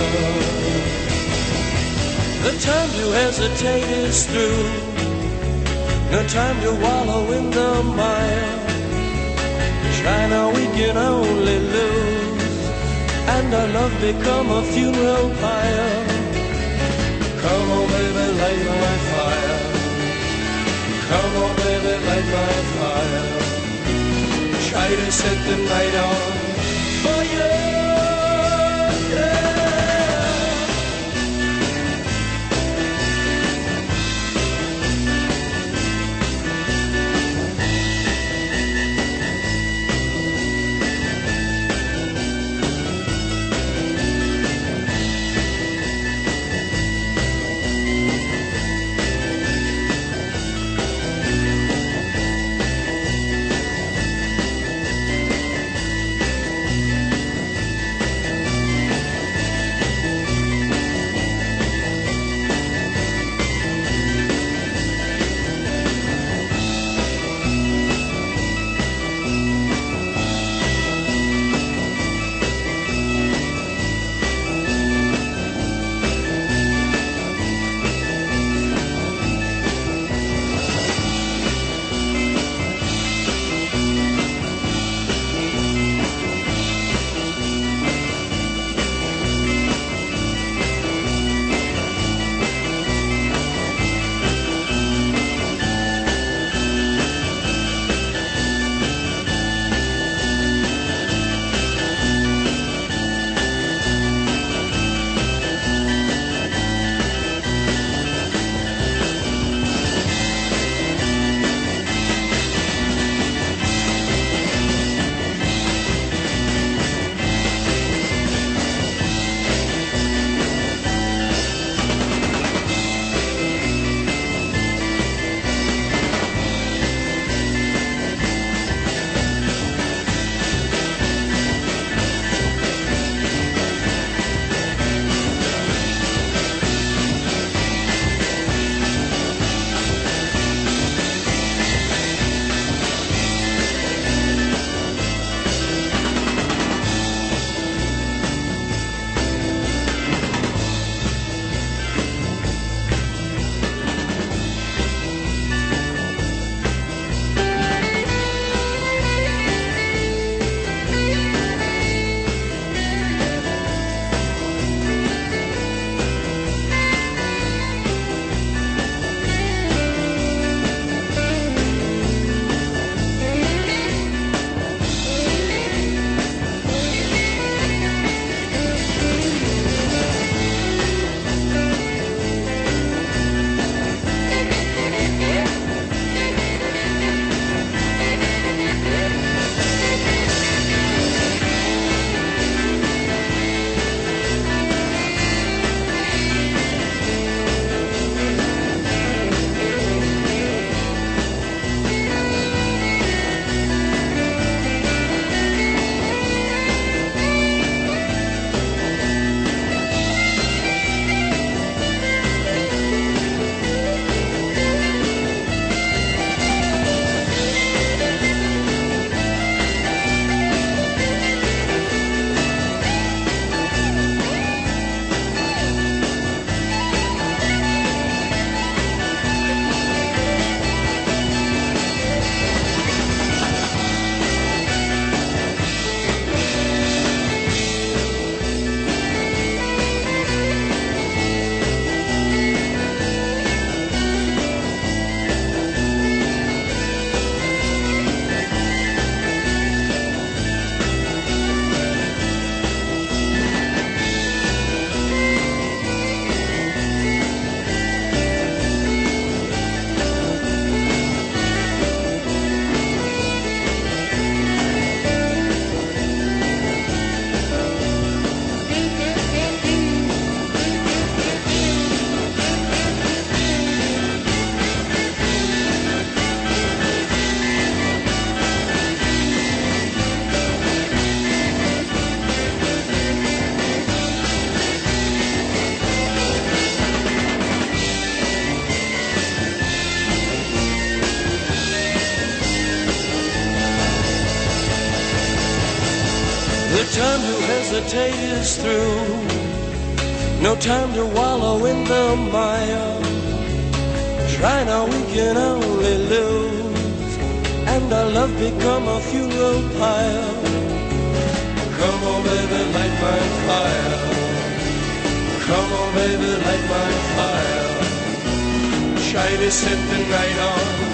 The time to hesitate is through. No time to wallow in the mire. Try now, we can only lose, and our love become a funeral pyre. Come on, baby, light my fire. Come on, baby, light my fire. Try to set the night on fire. Yeah. The time to hesitate is through. No time to wallow in the mire. Try now, we can only lose, and our love become a funeral pyre. Come on, baby, light my fire. Come on, baby, light my fire. Try to set the night on